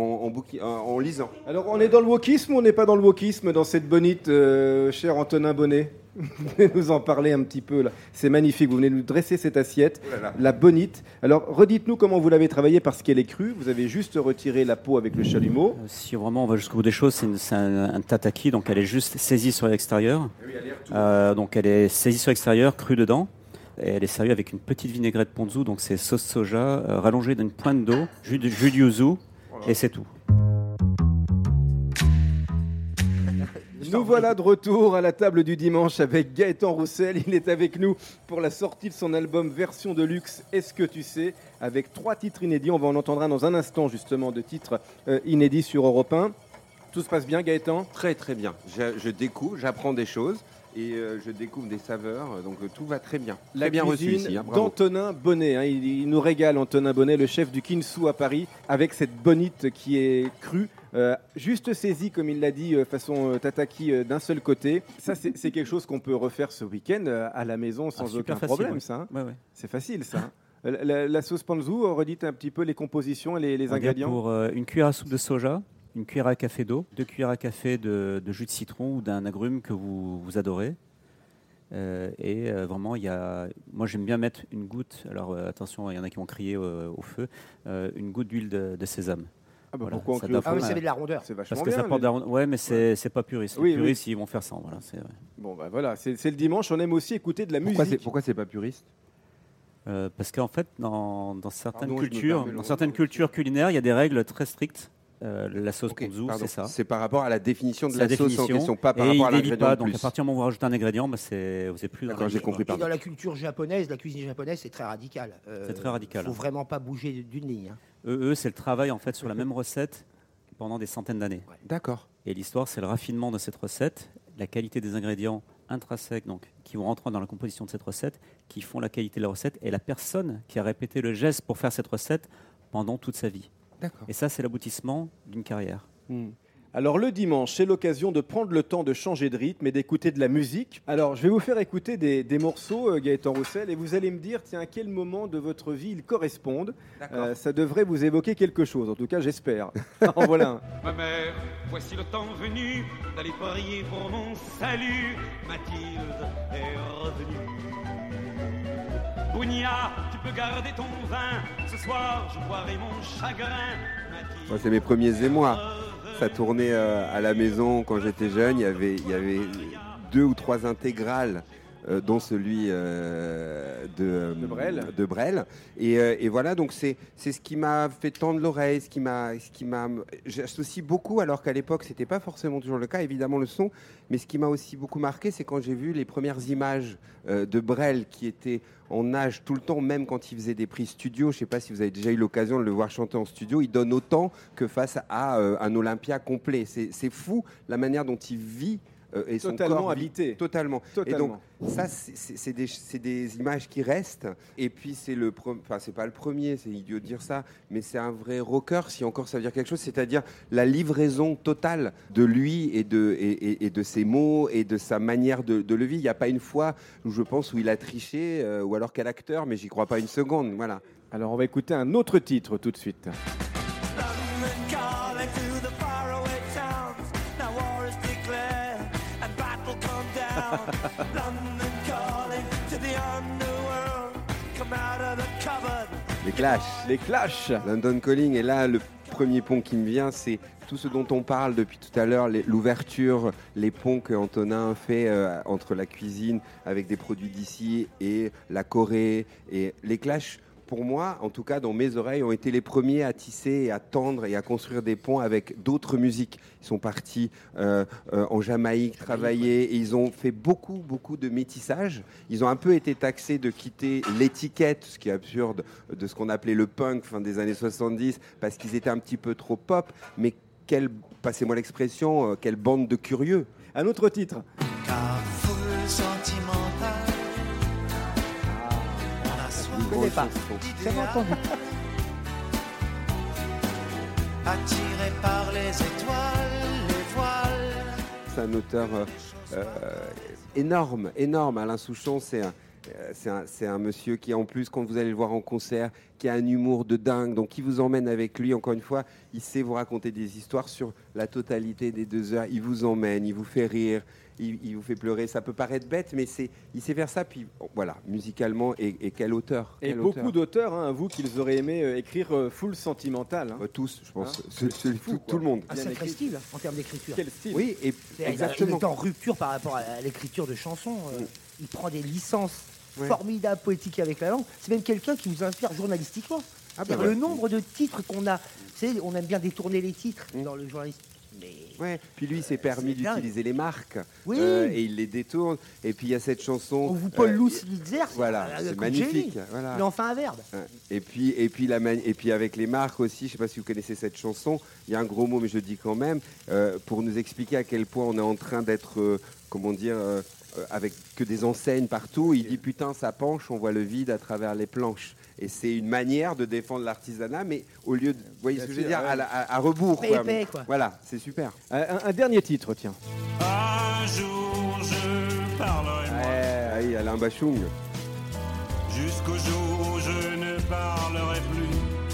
en lisant. Alors, on est dans le wokisme ou on n'est pas dans le wokisme, dans cette bonite, cher Antonin Bonnet ? Vous venez nous en parler un petit peu là. C'est magnifique, vous venez nous dresser cette assiette, la bonite. Alors redites-nous comment vous l'avez travaillée, parce qu'elle est crue. Vous avez juste retiré la peau avec le chalumeau. Si vraiment on va jusqu'au bout des choses, c'est un tataki, donc elle est juste saisie sur l'extérieur. Donc elle est saisie sur l'extérieur, crue dedans. Et elle est servie avec une petite vinaigrette ponzu, donc c'est sauce soja, rallongée d'une pointe d'eau, jus de yuzu, et c'est tout. Nous voilà de retour à la table du dimanche avec Gaëtan Roussel. Il est avec nous pour la sortie de son album Version de luxe, Est-ce que tu sais, avec 3 titres inédits. On va en entendre un dans un instant, justement, de titres inédits sur Europe 1. Tout se passe bien, Gaëtan ? Très très bien. Je découvre, j'apprends des choses et je découvre des saveurs. Donc tout va très bien. La bien reçu cuisine ici. Bravo. d'Antonin Bonnet. Il nous régale, Antonin Bonnet, le chef du Kinsu à Paris, avec cette bonite qui est crue. Juste saisie, comme il l'a dit, façon tataki d'un seul côté. Ça, c'est quelque chose qu'on peut refaire ce week-end à la maison sans aucun problème, ouais. ça. Hein. Ouais. C'est facile, ça. La sauce ponzu, redites un petit peu les compositions et les ingrédients. Pour une cuillère à soupe de soja, une cuillère à café d'eau, 2 cuillères à café de jus de citron ou d'un agrume que vous adorez. Vraiment, moi j'aime bien mettre une goutte, alors attention, il y en a qui vont crier au feu, une goutte d'huile de sésame. Ah bah Voilà, pourquoi on ça crie doit au Ah oui, feu ? c'est de la rondeur. C'est vachement Parce que bien. ça porte de la rondeur. Ouais, mais c'est pas puriste. Les Oui, puristes, ils vont faire ça. Voilà, c'est vrai. Bon, bah voilà, c'est le dimanche, on aime aussi écouter de la musique. Pourquoi c'est pas puriste ? Parce qu'en fait, dans certaines Pardon, je me cultures, permets, dans certaines cultures culinaires, il y a des règles très strictes. La sauce Ok, ponzu, pardon. c'est ça. C'est par rapport à la définition de C'est la la sauce en définition. question, pas par Et rapport à il n'évite l'ingrédient pas. de Donc plus. à partir du moment où vous rajoutez un ingrédient, vous n'êtes plus dans D'accord, la j'ai règle. compris. Et dans la culture japonaise, la cuisine japonaise, c'est très radical. C'est très radical. Il ne faut vraiment pas bouger d'une ligne. Hein. Eux, c'est le travail en fait sur la même recette pendant des centaines d'années. D'accord. Et l'histoire, c'est le raffinement de cette recette, la qualité des ingrédients intrinsèques donc, qui vont rentrer dans la composition de cette recette, qui font la qualité de la recette, et la personne qui a répété le geste pour faire cette recette pendant toute sa vie. D'accord. Et ça, c'est l'aboutissement d'une carrière. Alors le dimanche, c'est l'occasion de prendre le temps de changer de rythme et d'écouter de la musique. Alors je vais vous faire écouter des morceaux, Gaëtan Roussel, et vous allez me dire, tiens, à quel moment de votre vie ils correspondent. Ça devrait vous évoquer quelque chose, en tout cas j'espère. En voilà un. Ma mère, voici le temps venu d'aller prier pour mon salut. Mathilde est revenue. Bounia, tu peux garder ton vin. Ce soir, je boirai mon chagrin. Mathilde, Moi, c'est mes premiers émois. Ça tournait à la maison quand j'étais jeune. Il y avait 2 ou 3 intégrales dont celui de Brel. Et voilà, donc c'est ce qui m'a fait tendre l'oreille, j'associe beaucoup, alors qu'à l'époque c'était pas forcément toujours le cas, évidemment le son, mais ce qui m'a aussi beaucoup marqué, c'est quand j'ai vu les premières images de Brel qui étaient en nage tout le temps, même quand il faisait des prises studio. Je sais pas si vous avez déjà eu l'occasion de le voir chanter en studio, il donne autant que face à un Olympia complet. C'est fou la manière dont il vit. Et son Totalement corps habité. Totalement. Et donc, ça, c'est des images qui restent. Et puis, c'est pas le premier, c'est idiot de dire ça, mais c'est un vrai rocker, si encore ça veut dire quelque chose, c'est-à-dire la livraison totale de lui et de ses mots et de sa manière de le vivre. Il n'y a pas une fois, je pense, où il a triché, ou alors quel acteur, mais j'y crois pas une seconde. Voilà. Alors, on va écouter un autre titre tout de suite. Les Clash. London Calling. Et là, le premier pont qui me vient, c'est tout ce dont on parle depuis tout à l'heure, l'ouverture, les ponts que Antonin fait entre la cuisine avec des produits d'ici et la Corée. Et les Clash, pour moi, en tout cas dans mes oreilles, ont été les premiers à tisser et à tendre et à construire des ponts avec d'autres musiques. Ils sont partis en Jamaïque travailler et ils ont fait beaucoup de métissage. Ils ont un peu été taxés de quitter l'étiquette, ce qui est absurde, de ce qu'on appelait le punk fin des années 70, parce qu'ils étaient un petit peu trop pop. Mais passez-moi l'expression, quelle bande de curieux. Un autre titre. Car foule sentimentale, on a soif Je connais pas. Jamais entendu. attiré par les étoiles, les voiles. C'est un auteur énorme. Alain Souchon, c'est un monsieur qui, en plus, quand vous allez le voir en concert, qui a un humour de dingue, donc qui vous emmène avec lui. Encore une fois, il sait vous raconter des histoires sur la totalité des 2 heures. Il vous emmène, il vous fait rire, il vous fait pleurer. Ça peut paraître bête, mais il sait faire ça. Puis voilà, musicalement, et quel auteur. Et beaucoup d'auteurs, vous, qu'ils auraient aimé écrire full sentimental. Tous, je pense. Hein, c'est fou, tout le monde. Un sacré style en termes d'écriture. Quel style. Oui, et exactement. Il est en rupture par rapport à l'écriture de chansons. Il prend des licences Ouais. formidables poétiques avec la langue. C'est même quelqu'un qui vous inspire journalistiquement. C'est-à-dire le nombre de titres qu'on a. Vous savez, on aime bien détourner les titres dans le journalisme. Mais Ouais. Puis lui, il s'est permis c'est dingue. d'utiliser les marques. Oui. Et il les détourne. Et puis il y a cette chanson. on vous Paul Lutzer, voilà, c'est magnifique. Voilà. Mais enfin un verbe. Et puis avec les marques aussi, je sais pas si vous connaissez cette chanson, il y a un gros mot mais je le dis quand même, pour nous expliquer à quel point on est en train d'être, avec que des enseignes partout. Il dit putain ça penche, on voit le vide à travers les planches. Et c'est une manière de défendre l'artisanat, mais au lieu de, vous voyez ce que je veux dire, à rebours. Épais, quoi. Voilà, c'est super. Un dernier titre, tiens. Un jour je parlerai moi, Oui, Alain Bachung. jusqu'au jour où je ne parlerai plus.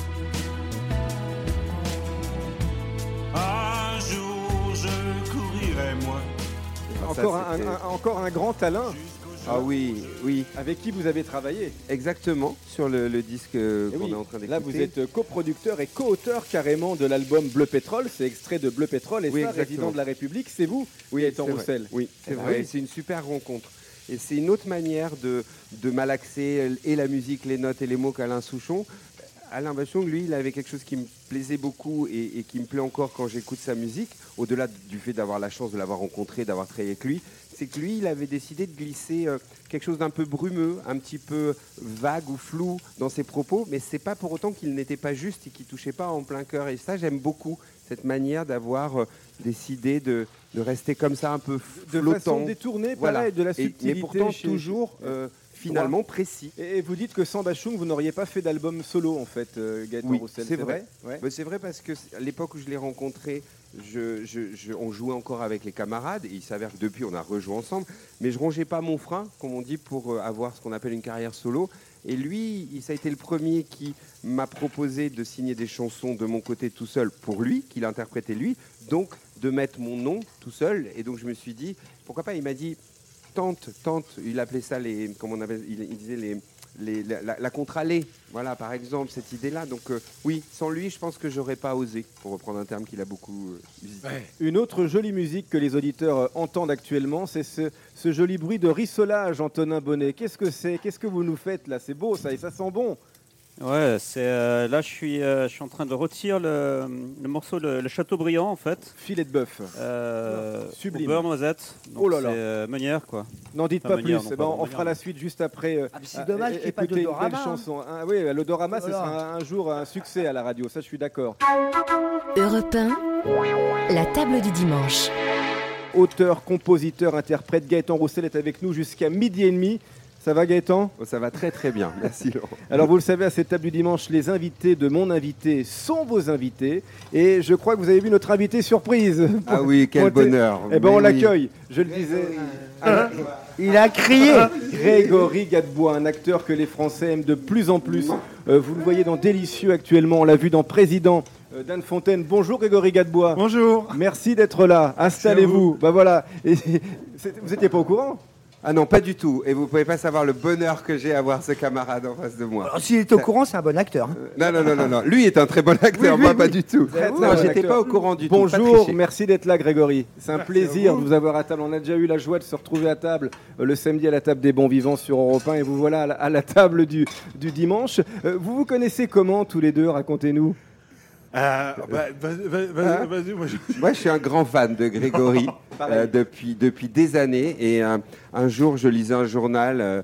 Un jour je courirai moi, Encore un grand talent. Ah oui. Avec qui vous avez travaillé. Exactement, sur le disque qu'on est en train d'écouter. Là, vous êtes coproducteur et co-auteur carrément de l'album Bleu Pétrole. C'est extrait de Bleu Pétrole. Et Oui, ça, exactement. Résident de la République, c'est vous, Gaëtan c'est Roussel. vrai. Oui, c'est Ah vrai. oui. C'est une super rencontre. Et c'est une autre manière de malaxer et la musique, les notes et les mots qu'Alain Souchon. Alain Bachung, lui, il avait quelque chose qui me plaisait beaucoup et qui me plaît encore quand j'écoute sa musique, au-delà du fait d'avoir la chance de l'avoir rencontré, d'avoir travaillé avec lui, c'est que lui, il avait décidé de glisser quelque chose d'un peu brumeux, un petit peu vague ou flou dans ses propos, mais c'est pas pour autant qu'il n'était pas juste et qu'il touchait pas en plein cœur. Et ça, j'aime beaucoup cette manière d'avoir décidé de rester comme ça, un peu De flottant. façon détournée, pareil, de la subtilité. Mais pourtant, chez- toujours finalement précis. Et vous dites que sans Bachung, vous n'auriez pas fait d'album solo, en fait, Gaëtan Oui, Roussel. c'est vrai. Ouais. C'est vrai parce que à l'époque où je l'ai rencontré, on jouait encore avec les camarades et il s'avère que depuis on a rejoué ensemble, mais je rongeais pas mon frein, comme on dit, pour avoir ce qu'on appelle une carrière solo. Et lui, ça a été le premier qui m'a proposé de signer des chansons de mon côté tout seul pour lui, qu'il interprétait lui, donc de mettre mon nom tout seul. Et donc je me suis dit, pourquoi pas. Il m'a dit tente, il appelait ça il disait la contre-allée, voilà, par exemple, cette idée-là. Donc oui, sans lui, je pense que j'aurais pas osé, pour reprendre un terme qu'il a beaucoup usité. Ouais. Une autre jolie musique que les auditeurs entendent actuellement, c'est ce joli bruit de rissolage, Antonin Bonnet. Qu'est-ce que c'est? Qu'est-ce que vous nous faites là? C'est beau ça et ça sent bon. Ouais, là je suis en train de rôtir le morceau, le Châteaubriand en fait. Filet de bœuf. Sublime. Au beurre noisette. Donc oh là là. C'est Meunière quoi. N'en dites enfin, pas Meunière, plus. non, On fera la suite juste après. C'est dommage qu'il n'y ait pas écouter une d'odorama. belle chanson. Ah, oui, l'odorama, ce sera un jour un succès à la radio. Ça, je suis d'accord. Europe 1, la table du dimanche. Auteur, compositeur, interprète, Gaëtan Roussel est avec nous jusqu'à 12h30. Ça va Gaëtan? Oh, ça va très très bien, merci Laurent. Alors vous le savez, à cette table du dimanche, les invités de mon invité sont vos invités. Et je crois que vous avez vu notre invité surprise. Ah oui, quel bonheur. Eh bien on oui. l'accueille, je le disais. Il a crié. Grégory Gadebois, un acteur que les Français aiment de plus en plus. Vous le voyez dans Délicieux actuellement, on l'a vu dans Président d'Anne Fontaine. Bonjour Grégory Gadebois. Bonjour. Merci d'être là, installez-vous. Bah voilà. Et vous n'étiez pas au courant? Ah non, pas du tout. Et vous ne pouvez pas savoir le bonheur que j'ai à voir ce camarade en face de moi. Alors, s'il est au courant, c'est un bon acteur. Non. Lui est un très bon acteur, moi pas du tout. Non, j'étais pas au courant du tout. Bonjour, merci d'être là Grégory. C'est un plaisir à de vous avoir à table. On a déjà eu la joie de se retrouver à table le samedi à la table des bons vivants sur Europe 1 et vous voilà à la table du dimanche. Vous vous connaissez comment tous les deux? Racontez-nous. Vas-y, Moi, je suis un grand fan de Grégory depuis des années. Et un jour, je lisais un journal,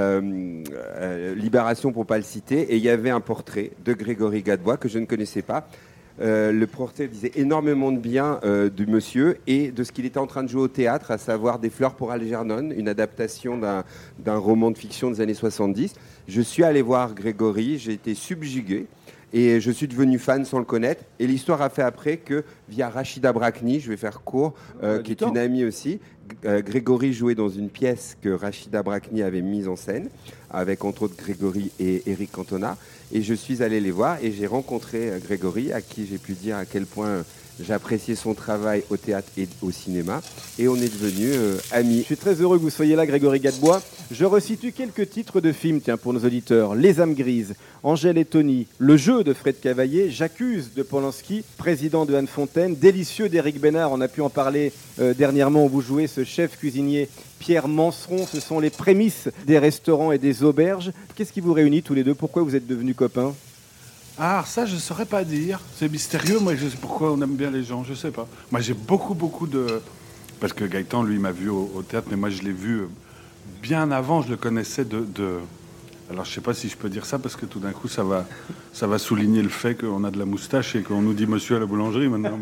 Libération pour ne pas le citer, et il y avait un portrait de Grégory Gadebois que je ne connaissais pas. Le portrait disait énormément de bien du monsieur et de ce qu'il était en train de jouer au théâtre, à savoir Des fleurs pour Algernon, une adaptation d'un roman de fiction des années 70. Je suis allé voir Grégory, j'ai été subjugué. Et je suis devenu fan sans le connaître. Et l'histoire a fait après que, via Rachida Brakni, je vais faire court, qui est une amie aussi, Grégory jouait dans une pièce que Rachida Brakni avait mise en scène, avec entre autres Grégory et Eric Cantona. Et je suis allé les voir et j'ai rencontré Grégory, à qui j'ai pu dire à quel point j'appréciais son travail au théâtre et au cinéma. Et on est devenus amis. Je suis très heureux que vous soyez là, Grégory Gadebois. Je resitue quelques titres de films, tiens, pour nos auditeurs. Les âmes grises, Angèle et Tony, Le jeu de Fred Cavaillé, J'accuse de Polanski, Président de Anne Fontaine, Délicieux d'Éric Bénard, on a pu en parler dernièrement, où vous jouez ce chef cuisinier Pierre Manceron. Ce sont les prémices des restaurants et des auberges. Qu'est-ce qui vous réunit tous les deux? Pourquoi vous êtes devenus copains? Ah, ça, je ne saurais pas dire. C'est mystérieux. Moi, je sais pourquoi on aime bien les gens. Je ne sais pas. Moi, j'ai beaucoup de... Parce que Gaëtan, lui, m'a vu au théâtre, mais moi, je l'ai vu bien avant. Je le connaissais de... Alors, je ne sais pas si je peux dire ça, parce que tout d'un coup, ça va souligner le fait qu'on a de la moustache et qu'on nous dit monsieur à la boulangerie maintenant.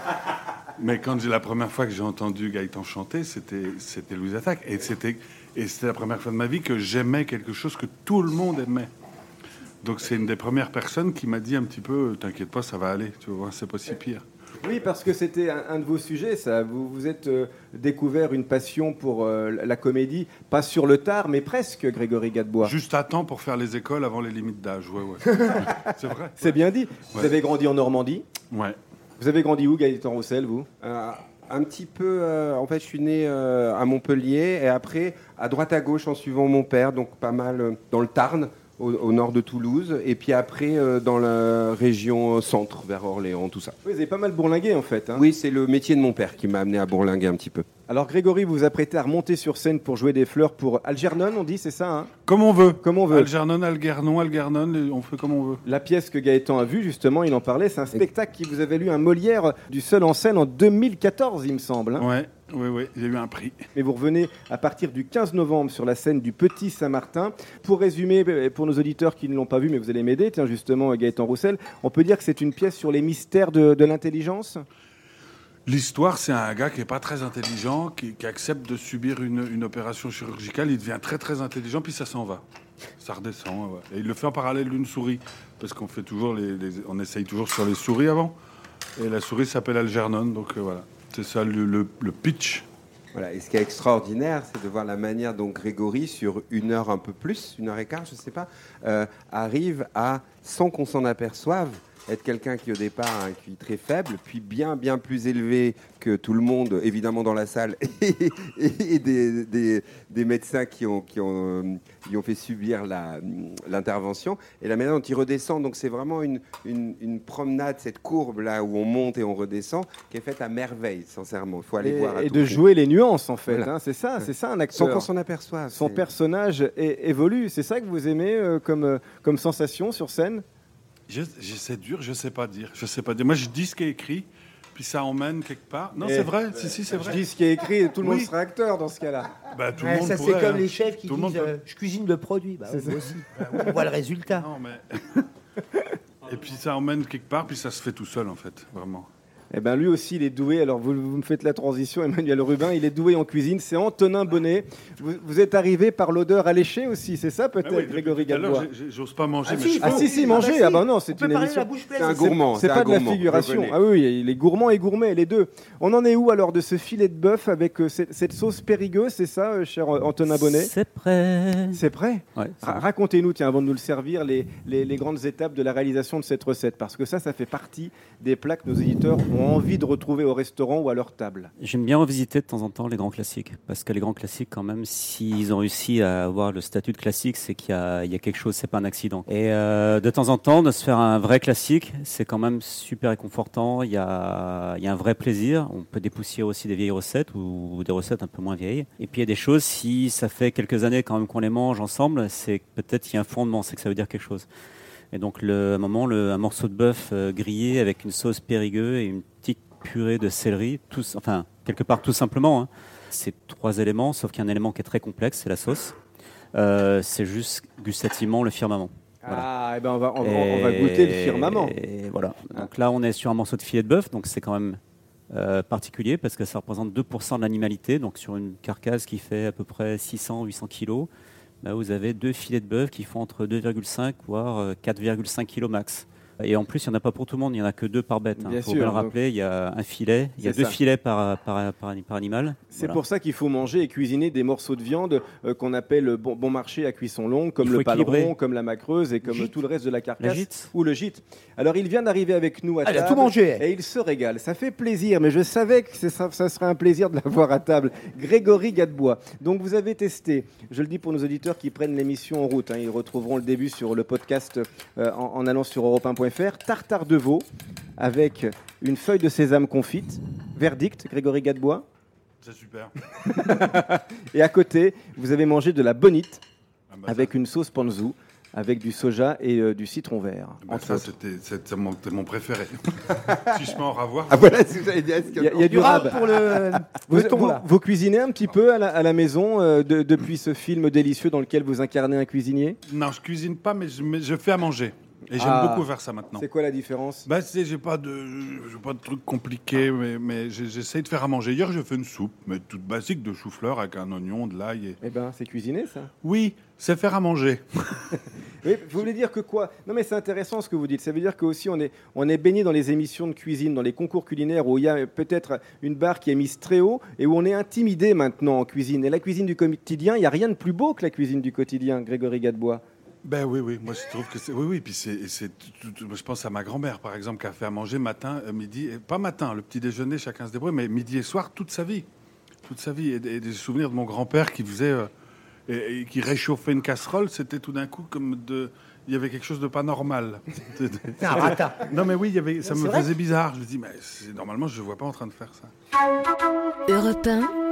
Mais quand la première fois que j'ai entendu Gaëtan chanter, c'était Louise Attaque. Et c'était la première fois de ma vie que j'aimais quelque chose que tout le monde aimait. Donc c'est une des premières personnes qui m'a dit un petit peu, t'inquiète pas, ça va aller, tu vas voir, c'est pas si pire. Oui, parce que c'était un de vos sujets, ça. Vous êtes découvert une passion pour la comédie, pas sur le tard, mais presque, Grégory Gadebois. Juste à temps pour faire les écoles avant les limites d'âge, ouais. C'est vrai. C'est bien dit. Vous avez grandi en Normandie. Ouais. Vous avez grandi où, Gaëtan Roussel, vous? Un petit peu, en fait, je suis né à Montpellier et après, à droite à gauche, en suivant mon père, donc pas mal dans le Tarn, au nord de Toulouse, et puis après dans la région centre, vers Orléans, tout ça. Oui, vous avez pas mal bourlingué en fait. Hein. Oui, c'est le métier de mon père qui m'a amené à bourlinguer un petit peu. Alors Grégory, vous vous apprêtez à remonter sur scène pour jouer des fleurs pour Algernon, on dit, c'est ça hein? Comme on veut. Comme on veut. Algernon, Algernon, on fait comme on veut. La pièce que Gaëtan a vue, justement, il en parlait, c'est un spectacle qui vous avait lu un Molière du seul en scène en 2014, il me semble. Hein. Ouais. Oui, j'ai eu un prix. Mais vous revenez à partir du 15 novembre sur la scène du Petit Saint-Martin. Pour résumer, pour nos auditeurs qui ne l'ont pas vu, mais vous allez m'aider, tiens justement Gaëtan Roussel, on peut dire que c'est une pièce sur les mystères de l'intelligence? L'histoire, c'est un gars qui n'est pas très intelligent, qui accepte de subir une opération chirurgicale, il devient très très intelligent, puis ça s'en va. Ça redescend, ouais. Et il le fait en parallèle d'une souris, parce qu'on fait toujours on essaye toujours sur les souris avant, et la souris s'appelle Algernon, donc voilà. C'est ça le pitch. Voilà. Et ce qui est extraordinaire, c'est de voir la manière dont Grégory, sur 1 heure un peu plus, 1 heure et quart, je ne sais pas, arrive à, sans qu'on s'en aperçoive, être quelqu'un qui au départ a un QI très faible, puis bien plus élevé que tout le monde, évidemment dans la salle, et des médecins qui lui ont fait subir l'intervention, et la manière dont il redescend. Donc c'est vraiment une promenade, cette courbe là où on monte et on redescend, qui est faite à merveille, sincèrement. Il faut aller voir. Et de jouer les nuances, en fait. Voilà. Hein, c'est ça un acteur. Sans qu'on s'en aperçoive. Son personnage évolue. C'est ça que vous aimez comme sensation sur scène? C'est dur, je sais pas dire. Moi, je dis ce qui est écrit, puis ça emmène quelque part. Non, c'est vrai. Si, c'est vrai. Je dis ce qui est écrit, et tout le monde sera acteur dans ce cas-là. Bah, tout le monde ça, pourrait, c'est comme hein. les chefs qui Tout le disent monde peut. je cuisine le produit. Bah, moi aussi. On voit le résultat. Non, mais... Et puis ça emmène quelque part, puis ça se fait tout seul, en fait, vraiment. Eh ben lui aussi, il est doué. Alors, vous me faites la transition, Emmanuel Rubin. Il est doué en cuisine. C'est Antonin Bonnet. Vous êtes arrivé par l'odeur alléchée aussi, c'est ça peut-être, Ah oui, Grégory tout à l'heure, Gadebois? j'ose pas manger. Ah, mais si, je il fais- faut. Si, manger. Ah bah non, c'est On peut une parler émission. la bouche pleine. C'est un gourmand. C'est pas de la figuration. Ah oui, il est gourmand et gourmet, les deux. On en est où alors de ce filet de bœuf avec cette sauce périgueuse, c'est ça, cher Antonin Bonnet? C'est prêt. C'est prêt? Ouais, c'est bon. Racontez-nous, tiens, avant de nous le servir, les grandes étapes de la réalisation de cette recette, parce que ça fait partie des plats que nos éditeurs ont envie de retrouver au restaurant ou à leur table. J'aime bien revisiter de temps en temps les grands classiques, parce que les grands classiques, quand même, s'ils ont réussi à avoir le statut de classique, c'est qu'il y a quelque chose, c'est pas un accident. Et de temps en temps, de se faire un vrai classique, c'est quand même super réconfortant. Il y a un vrai plaisir. On peut dépoussiérer aussi des vieilles recettes ou des recettes un peu moins vieilles. Et puis il y a des choses, si ça fait quelques années quand même qu'on les mange ensemble, c'est que peut-être qu'il y a un fondement, c'est que ça veut dire quelque chose. Et donc, à un moment, un morceau de bœuf grillé avec une sauce périgueux et une petite purée de céleri, quelque part tout simplement. Hein. C'est 3 éléments, sauf qu'il y a un élément qui est très complexe, c'est la sauce. C'est juste gustativement le firmament. Voilà. Ah, et ben on va goûter le firmament. Et voilà. Donc là, on est sur un morceau de filet de bœuf, donc c'est quand même particulier parce que ça représente 2% de l'animalité. Donc sur une carcasse qui fait à peu près 600-800 kilos, là, vous avez 2 filets de bœuf qui font entre 2,5 voire 4,5 kilos max. Et en plus, il n'y en a pas pour tout le monde, il n'y en a que 2 par bête. Il faut bien le rappeler, il y a un filet, il y a 2 filets par animal. C'est Voilà. pour ça qu'il faut manger et cuisiner des morceaux de viande qu'on appelle bon marché à cuisson longue, comme Il faut le paleron, équilibrer. comme la macreuse et comme Gîte. tout le reste de la La carcasse. gîte. Ou le gîte. Alors, il vient d'arriver avec nous à Ah, il table. a tout mangé. Et il se régale. Ça fait plaisir, mais je savais que ça serait un plaisir de l'avoir à table. Grégory Gadebois. Donc, vous avez testé, je le dis pour nos auditeurs qui prennent l'émission en route, hein, ils retrouveront le début sur le podcast en allant sur europe1.fr. Tartare de veau avec une feuille de sésame confite. Verdict, Grégory Gadebois. C'est super. Et à côté, vous avez mangé de la bonite Ah bah, avec une sauce panzou, avec du soja et du citron vert. Entre ça, autres. c'était mon préféré. Si je peux en revoir. Ah voilà, c'est ce que j'allais dire. Il y a du rab. pour le thon, là. Vous cuisinez un petit peu à la maison depuis ce film délicieux dans lequel vous incarnez un cuisinier? Non, je cuisine pas, mais je fais à manger. Et j'aime Ah. beaucoup faire ça maintenant. C'est quoi la différence? Bah, j'ai pas de trucs compliqués, mais j'essaye de faire à manger. Hier, j'ai fait une soupe, mais toute basique, de chou-fleur avec un oignon, de l'ail. Eh ben, c'est cuisiner, ça. Oui, c'est faire à manger. Oui, vous voulez dire que quoi? Non, mais c'est intéressant ce que vous dites. Ça veut dire qu'aussi on est baigné dans les émissions de cuisine, dans les concours culinaires où il y a peut-être une barre qui est mise très haut et où on est intimidé maintenant en cuisine. Et la cuisine du quotidien, il n'y a rien de plus beau que la cuisine du quotidien, Grégory Gadebois. Ben oui, moi je trouve que c'est... Oui, puis je pense à ma grand-mère, par exemple, qui a fait à manger matin, midi, pas matin, le petit déjeuner, chacun se débrouille, mais midi et soir, toute sa vie. Toute sa vie. Et des souvenirs de mon grand-père qui faisait... et qui réchauffait une casserole, c'était tout d'un coup comme de... Il y avait quelque chose de pas normal. C'est un ratat. Non mais oui, ça C'est me vrai faisait bizarre. Je me dis, mais normalement, je ne vois pas en train de faire ça. Europe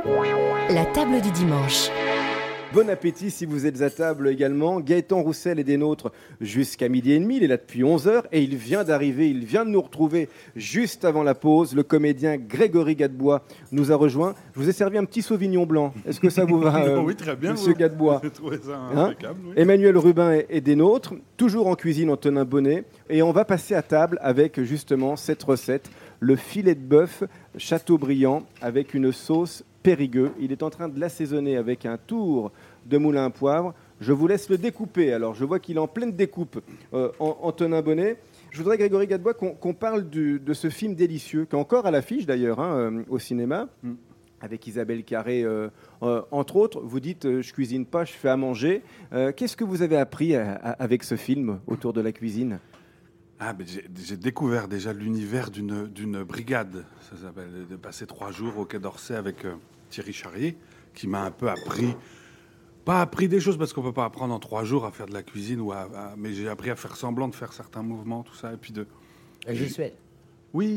1, la table du dimanche. Bon appétit si vous êtes à table également. Gaëtan Roussel est des nôtres jusqu'à 12h30. Il est là depuis 11h et il vient d'arriver, il vient de nous retrouver juste avant la pause. Le comédien Grégory Gadebois nous a rejoint. Je vous ai servi un petit Sauvignon blanc. Est-ce que ça vous va, Oui, très bien. Monsieur Gadebois? J'ai trouvé ça Hein impeccable. Oui. Emmanuel Rubin est des nôtres, toujours en cuisine Antonin Bonnet. Et on va passer à table avec justement cette recette, le filet de bœuf Châteaubriand avec une sauce périgueux. Il est en train de l'assaisonner avec un tour de moulin à poivre. Je vous laisse le découper. Alors, je vois qu'il est en pleine découpe, Antonin Bonnet. Je voudrais, Grégory Gadebois, qu'on parle de ce film délicieux, qui est encore à l'affiche d'ailleurs au cinéma, avec Isabelle Carré, entre autres. Vous dites, je cuisine pas, je fais à manger. Qu'est-ce que vous avez appris avec ce film autour de la cuisine? J'ai découvert déjà l'univers d'une brigade. Ça s'appelle de passer 3 jours au Quai d'Orsay avec Thierry Charrier, qui m'a un peu appris. Pas appris des choses, parce qu'on peut pas apprendre en 3 jours à faire de la cuisine, mais j'ai appris à faire semblant de faire certains mouvements, tout ça. Et puis La gestuelle. Oui,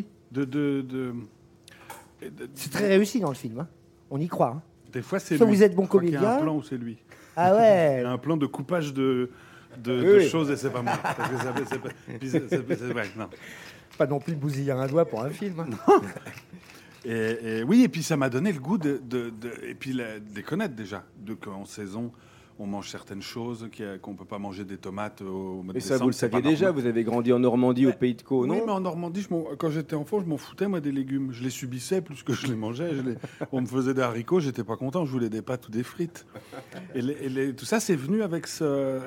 C'est très réussi dans le film. Hein. On y croit. Hein. Des fois, c'est Soit lui. vous êtes bon Je crois qu'il y a comédien. un plan où c'est lui. Ah ouais. Il y a un plan de coupage de choses et c'est pas moi. Parce que non. Pas non plus de bousiller un doigt pour un film. Hein. Et oui, et puis ça m'a donné le goût et puis de les connaître déjà. Qu'en saison, on mange certaines choses, qu'on ne peut pas manger des tomates au mois de Et ça, décembre. vous le saviez déjà, vous avez grandi en Normandie, au Pays de Caux, Oui, non? mais en Normandie, quand j'étais enfant, je m'en foutais, moi, des légumes. Je les subissais plus que je les mangeais. On me faisait des haricots, j'étais pas content, je voulais des pâtes ou des frites. Et tout ça, c'est venu avec ce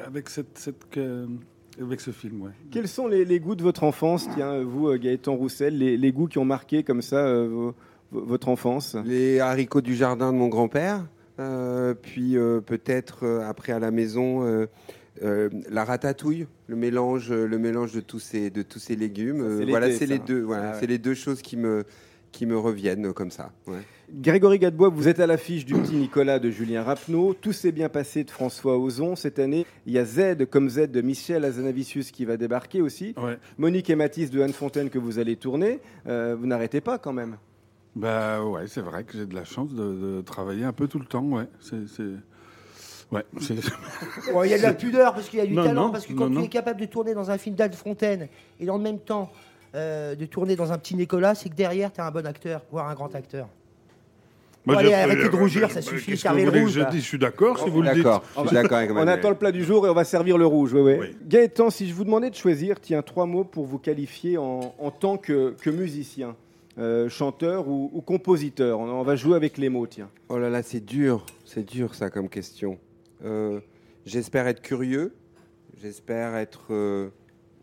film, ouais. Quels sont les goûts de votre enfance, tiens, vous, Gaëtan Roussel, les goûts qui ont marqué comme ça votre enfance? Les haricots du jardin de mon grand-père, puis peut-être après à la maison la ratatouille, le mélange de tous ces légumes. Ça, c'est l'été, les ça. deux. Voilà, Ah ouais. c'est les deux choses qui me reviennent comme ça. Ouais. Grégory Gadebois, vous êtes à l'affiche du Petit Nicolas de Julien Rappeneau. Tout s'est bien passé de François Ozon. Cette année, il y a Z comme Z de Michel Hazanavicius qui va débarquer aussi. Ouais. Monique et Mathis de Anne Fontaine que vous allez tourner. Vous n'arrêtez pas quand même. Bah ouais, c'est vrai que j'ai de la chance de travailler un peu tout le temps, ouais. Ouais, Bon, il y a de la pudeur parce qu'il y a du Non, talent. non, Parce que quand non. tu es capable de tourner dans un film d'Anne Fontaine et en même temps de tourner dans un Petit Nicolas, c'est que derrière, tu es un bon acteur, voire un grand acteur. Moi, Allez, j'ai- arrêtez de rougir, ça suffit, Qu'est-ce que servez vous le voulez que rouge, je là. dise ? Je suis d'accord si vous le dites. D'accord, je suis d'accord avec On Emmanuel. attend le plat du jour et on va servir le rouge. Oui. Oui. Gaëtan, si je vous demandais de choisir, tiens, 3 mots pour vous qualifier en tant que musicien, chanteur ou compositeur. On va jouer avec les mots, tiens. Oh là là, c'est dur ça comme question. J'espère être curieux, j'espère être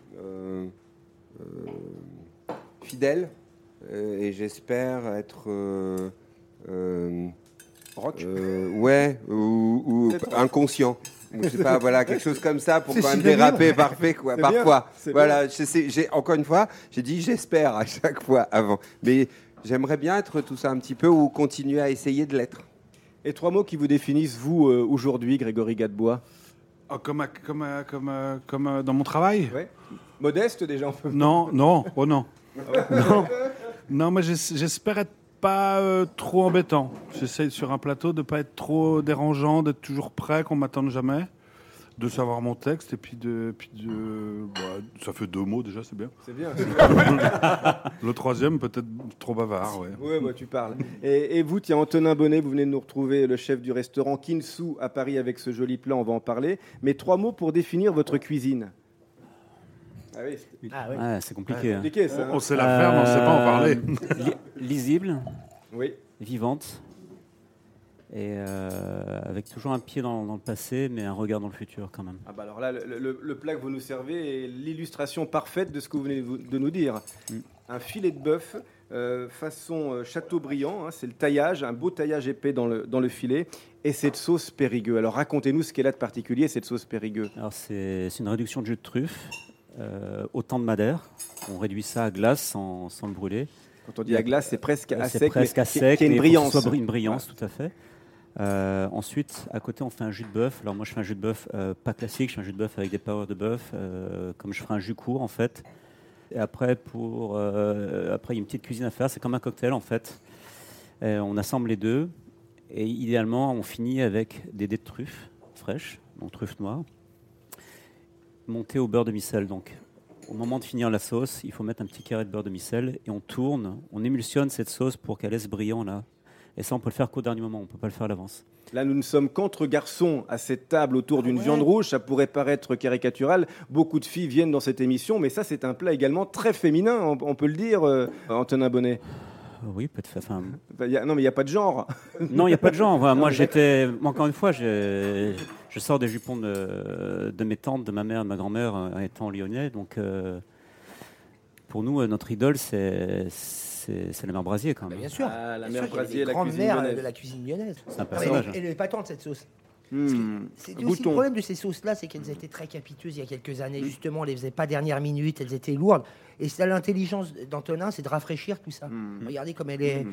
fidèle, et j'espère être Rock. ouais, ou inconscient. Je sais pas, voilà, quelque chose comme ça pour C'est quand même synonyme. déraper parfait, quoi. C'est Parfois, bien, c'est voilà. Encore une fois, j'ai dit j'espère à chaque fois avant, mais j'aimerais bien être tout ça un petit peu ou continuer à essayer de l'être. Et 3 mots qui vous définissent, vous, aujourd'hui, Grégory Gadebois. Oh, comme dans mon travail ? Ouais. Modeste, déjà, on peut. Non, oh non. Non, mais j'espère être pas trop embêtant. J'essaye sur un plateau de pas être trop dérangeant, d'être toujours prêt, qu'on m'attende jamais, de savoir mon texte et puis ça fait 2 mots déjà, c'est bien. C'est bien. Le 3e peut-être trop bavard, ouais. Oui, bah, tu parles. Et vous, tiens, Antonin Bonnet, vous venez de nous retrouver, le chef du restaurant Kinsu à Paris avec ce joli plat, on va en parler. Mais 3 mots pour définir votre cuisine. Ah oui, c'est Ah ouais. Ouais, c'est compliqué. hein. compliqué ça. On sait la faire, mais on sait pas en parler. Lisible, Oui. vivante, et avec toujours un pied dans le passé, mais un regard dans le futur quand même. Ah bah alors là, le plat que vous nous servez est l'illustration parfaite de ce que vous venez de nous dire. Un filet de bœuf façon Châteaubriand, hein, c'est le taillage, un beau taillage épais dans le filet, et cette sauce Périgueux. Alors racontez-nous ce qu'elle a de particulier, cette sauce Périgueux. Alors c'est une réduction de jus de truffe au thym de Madère. On réduit ça à glace sans le brûler. Quand on dit à glace, c'est presque à C'est sec, presque mais à sec, qui a une mais il faut que brillance. ce soit une brillance, tout à fait. Ensuite, à côté, on fait un jus de bœuf. Alors moi, je fais un jus de bœuf pas classique, je fais un jus de bœuf avec des power de bœuf, comme je ferai un jus court en fait. Et après, après, il y a une petite cuisine à faire. C'est comme un cocktail en fait. On assemble les deux et idéalement, on finit avec des dés de truffes fraîches, donc truffes noires, montées au beurre de micelle. Donc, au moment de finir la sauce, il faut mettre un petit carré de beurre de micelle et on tourne, on émulsionne cette sauce pour qu'elle laisse brillant là. Et ça, on peut le faire qu'au dernier moment, on ne peut pas le faire à l'avance. Là, nous ne sommes qu'entre garçons à cette table autour d'une viande rouge. Ça pourrait paraître caricatural. Beaucoup de filles viennent dans cette émission, mais ça, c'est un plat également très féminin, on peut le dire, Antonin Bonnet. Oui, peut-être. Enfin, Non, mais il n'y a pas de genre. non, il n'y a pas de genre. Enfin, moi, encore une fois, je sors des jupons de mes tantes, de ma mère, de ma grand-mère, étant lyonnais. Donc, pour nous, notre idole, c'est la mère Brasier, quand même. Bien sûr. Ah, la Bien mère sûr qu'il y a Brasier, des la grandes cuisine mère lyonnaise. de la cuisine lyonnaise. C'est un personnage. Elle est épatante cette sauce. C'était aussi le problème de ces sauces-là, c'est qu'elles étaient très capiteuses il y a quelques années. Justement, on les faisait pas dernière minute, elles étaient lourdes. Et c'est l'intelligence d'Antonin, c'est de rafraîchir tout ça. Regardez comme elle est...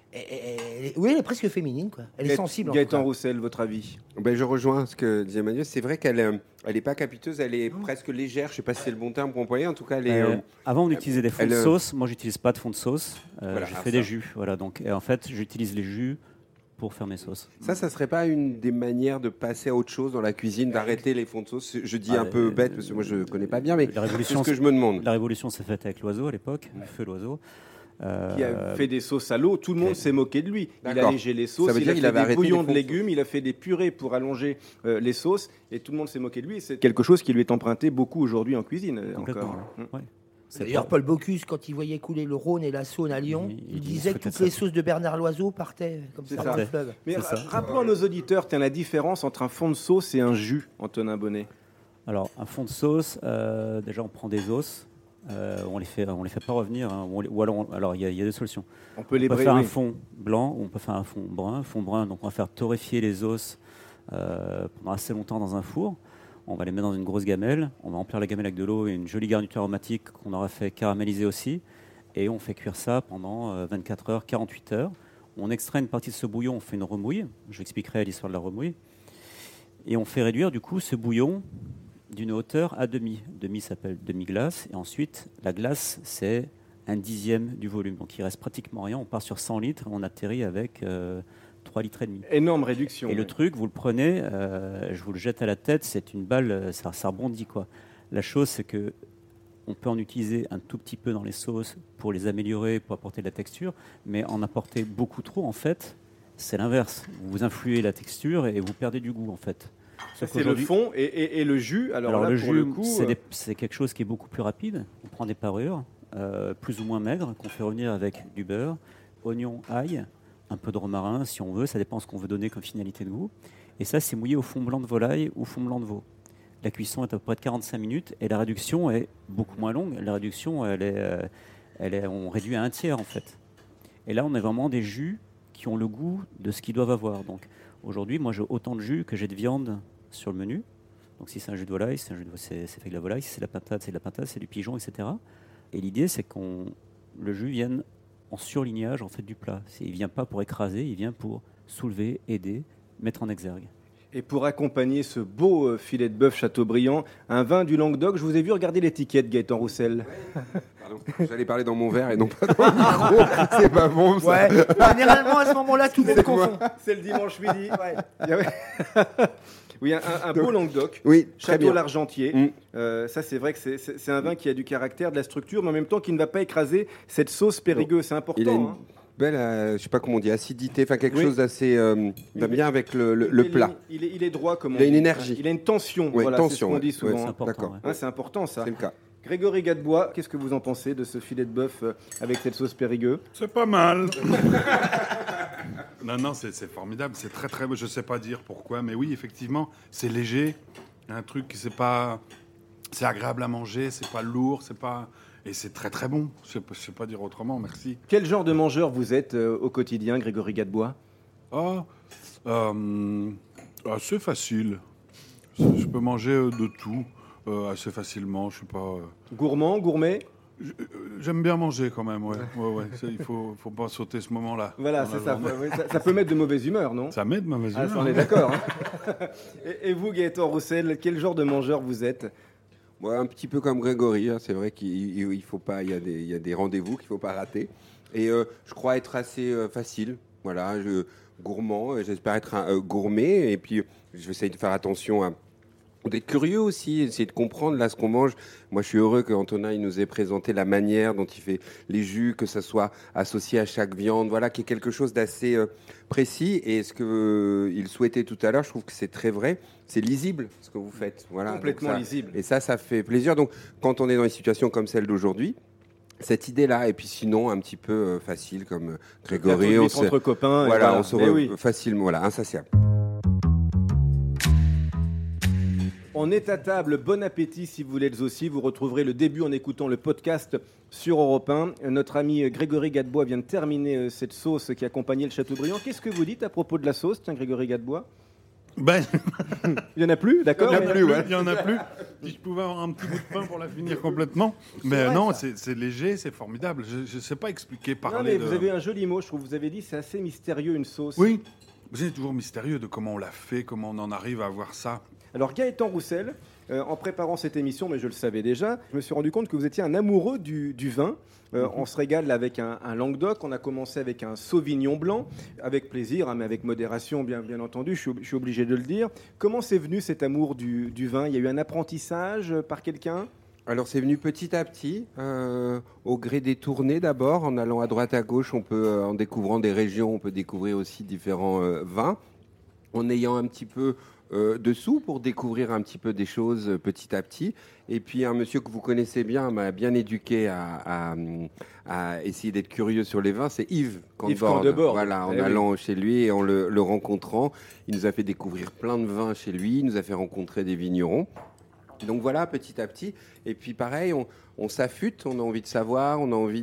Oui, elle est presque féminine, quoi. Elle est sensible. Gaëtan Roussel, votre avis? Je rejoins ce que disait Manuel. C'est vrai qu'elle est pas capiteuse, elle est presque légère. Je sais pas si c'est le bon terme pour employer. En tout cas, elle est. Avant, on utilisait des fonds de sauce. Moi, j'utilise pas de fond de sauce. Voilà, je fais des jus. Voilà, donc, et en fait, j'utilise les jus pour faire mes sauces. Ça serait pas une des manières de passer à autre chose dans la cuisine, d'arrêter les fonds de sauce? Je dis un peu bête parce que moi je connais pas bien, mais c'est ce que je me demande. La révolution s'est faite avec l'oiseau à l'époque, le feu l'oiseau. Qui a fait des sauces à l'eau, tout le monde s'est moqué de lui. Il a D'accord. allégé les sauces, Ça veut dire il qu'il a avait fait des arrêté bouillons les de légumes, il a fait des purées pour allonger les sauces, et tout le monde s'est moqué de lui. C'est quelque chose qui lui est emprunté beaucoup aujourd'hui en cuisine. Complètement. Encore. Ouais. D'ailleurs, Paul Bocuse, quand il voyait couler le Rhône et la Saône à Lyon, il disait que toutes les sauces de Bernard Loiseau partaient comme ça dans le fleuve. Mais rappelons à nos auditeurs la différence entre un fond de sauce et un jus, Antonin Bonnet. Alors, un fond de sauce, déjà on prend des os, on les fait pas revenir, hein, ou alors il y a des solutions. On peut faire un fond blanc, ou on peut faire un fond brun. Fond brun, donc on va faire torréfier les os pendant assez longtemps dans un four. On va les mettre dans une grosse gamelle, on va remplir la gamelle avec de l'eau et une jolie garniture aromatique qu'on aura fait caraméliser aussi. Et on fait cuire ça pendant 24 heures, 48 heures. On extrait une partie de ce bouillon, on fait une remouille. Je expliquerai l'histoire de la remouille. Et on fait réduire du coup ce bouillon d'une hauteur à demi. Demi s'appelle demi-glace. Et ensuite, la glace, c'est 1/10 du volume. Donc il reste pratiquement rien. On part sur 100 litres et on atterrit avec 3 litres et demi. Énorme réduction. Et le truc, vous le prenez, je vous le jette à la tête, c'est une balle, ça rebondit, quoi. La chose, c'est que on peut en utiliser un tout petit peu dans les sauces pour les améliorer, pour apporter de la texture, mais en apporter beaucoup trop, en fait, c'est l'inverse. Vous influez la texture et vous perdez du goût, en fait. C'est le fond et le jus. Alors là, le pour jus, le coup, c'est quelque chose qui est beaucoup plus rapide. On prend des parures plus ou moins maigres qu'on fait revenir avec du beurre, oignon, ail, un peu de romarin si on veut, ça dépend ce qu'on veut donner comme finalité de goût. Et ça, c'est mouillé au fond blanc de volaille ou fond blanc de veau. La cuisson est à peu près de 45 minutes et la réduction est beaucoup moins longue. La réduction, on réduit à 1/3 en fait. Et là, on a vraiment des jus qui ont le goût de ce qu'ils doivent avoir. Donc aujourd'hui, moi, j'ai autant de jus que j'ai de viande sur le menu. Donc si c'est un jus de volaille, c'est fait de la volaille. Si c'est de la patate, c'est de la patate, c'est du pigeon, etc. Et l'idée, c'est que le jus vienne en surlignage en fait du plat. Il vient pas pour écraser, il vient pour soulever, aider, mettre en exergue. Et pour accompagner ce beau filet de bœuf Châteaubriand, un vin du Languedoc. Je vous ai vu regarder l'étiquette, Gaëtan Roussel. Pardon, j'allais parler dans mon verre et non pas dans le micro. C'est pas bon, ça. Ouais. Généralement, à ce moment-là, tout le monde confond. C'est le dimanche midi. Oui, un beau Languedoc, oui, Château l'Argentier. Ça, c'est vrai que c'est un vin qui a du caractère, de la structure, mais en même temps qui ne va pas écraser cette sauce Périgueux. C'est important. Il a une belle, je sais pas comment on dit, acidité, enfin quelque chose d'assez va bien avec le plat. Il est droit, comme on dit. Il a une dit. énergie. Il a une tension. Ouais, voilà, tension, c'est ce qu'on dit souvent. C'est important, C'est important, ça. C'est le cas. Grégory Gadebois, qu'est-ce que vous en pensez de ce filet de bœuf avec cette sauce Périgueux? C'est pas mal. Non, c'est formidable. C'est très, très... Je sais pas dire pourquoi, mais oui, effectivement, c'est léger. Un truc, c'est agréable à manger, c'est pas lourd, c'est pas... Et c'est très, très bon. Je sais pas dire autrement, merci. Quel genre de mangeur vous êtes au quotidien, Grégory Gadebois? Assez facile. Je peux manger de tout assez facilement. Je suis pas... Gourmand, gourmet? J'aime bien manger quand même, ouais. Il faut pas sauter ce moment-là. Voilà, c'est ça. Ça peut mettre de mauvaise humeur, non? Ça met de mauvaise humeur. On est d'accord. Et vous, Gaëtan Roussel, quel genre de mangeur vous êtes? Moi, un petit peu comme Grégory. C'est vrai qu'il faut pas. Il y a des rendez-vous qu'il faut pas rater. Et je crois être assez facile. Voilà, gourmand. J'espère être un gourmet. Et puis, je vais essayer de faire attention à d'être curieux aussi, essayer de comprendre là ce qu'on mange. Moi, je suis heureux qu'Antonin il nous ait présenté la manière dont il fait les jus, que ça soit associé à chaque viande, voilà, qui est quelque chose d'assez précis. Et ce qu'il souhaitait tout à l'heure, je trouve que c'est très vrai. C'est lisible ce que vous faites, voilà. Complètement lisible. Et ça fait plaisir. Donc, quand on est dans une situation comme celle d'aujourd'hui, cette idée-là, et puis sinon un petit peu facile comme Grégory, entre copains, voilà, on se facilement, voilà, insatiable. On est à table, bon appétit si vous l'êtes aussi. Vous retrouverez le début en écoutant le podcast sur Europe 1. Notre ami Grégory Gadebois vient de terminer cette sauce qui accompagnait le Châteaubriand. Qu'est-ce que vous dites à propos de la sauce, tiens, Grégory Gadebois? Ben, Il n'y en a plus, d'accord? il y en a plus. Si je pouvais avoir un petit bout de pain pour la finir complètement. Mais vrai, non, ça. c'est léger, c'est formidable. Je ne sais pas expliquer, Non, parler mais vous avez un joli mot, je trouve. Vous avez dit c'est assez mystérieux une sauce. Oui, c'est toujours mystérieux de comment on l'a fait, comment on en arrive à avoir ça. Alors Gaëtan Roussel, en préparant cette émission, mais je le savais déjà, je me suis rendu compte que vous étiez un amoureux du vin. On se régale là avec un Languedoc, on a commencé avec un Sauvignon blanc, avec plaisir, hein, mais avec modération bien entendu, je suis obligé de le dire. Comment c'est venu cet amour du vin? Il y a eu un apprentissage par quelqu'un? Alors c'est venu petit à petit, au gré des tournées d'abord, en allant à droite à gauche, on peut, en découvrant des régions, on peut découvrir aussi différents vins, en ayant un petit peu de sous pour découvrir un petit peu des choses petit à petit. Et puis un monsieur que vous connaissez bien m'a bien éduqué à essayer d'être curieux sur les vins, c'est Yves Candebord. Voilà, en Eh oui. allant chez lui et en le rencontrant, il nous a fait découvrir plein de vins chez lui, il nous a fait rencontrer des vignerons. Donc voilà, petit à petit. Et puis pareil, on s'affûte, on a envie de savoir, on a envie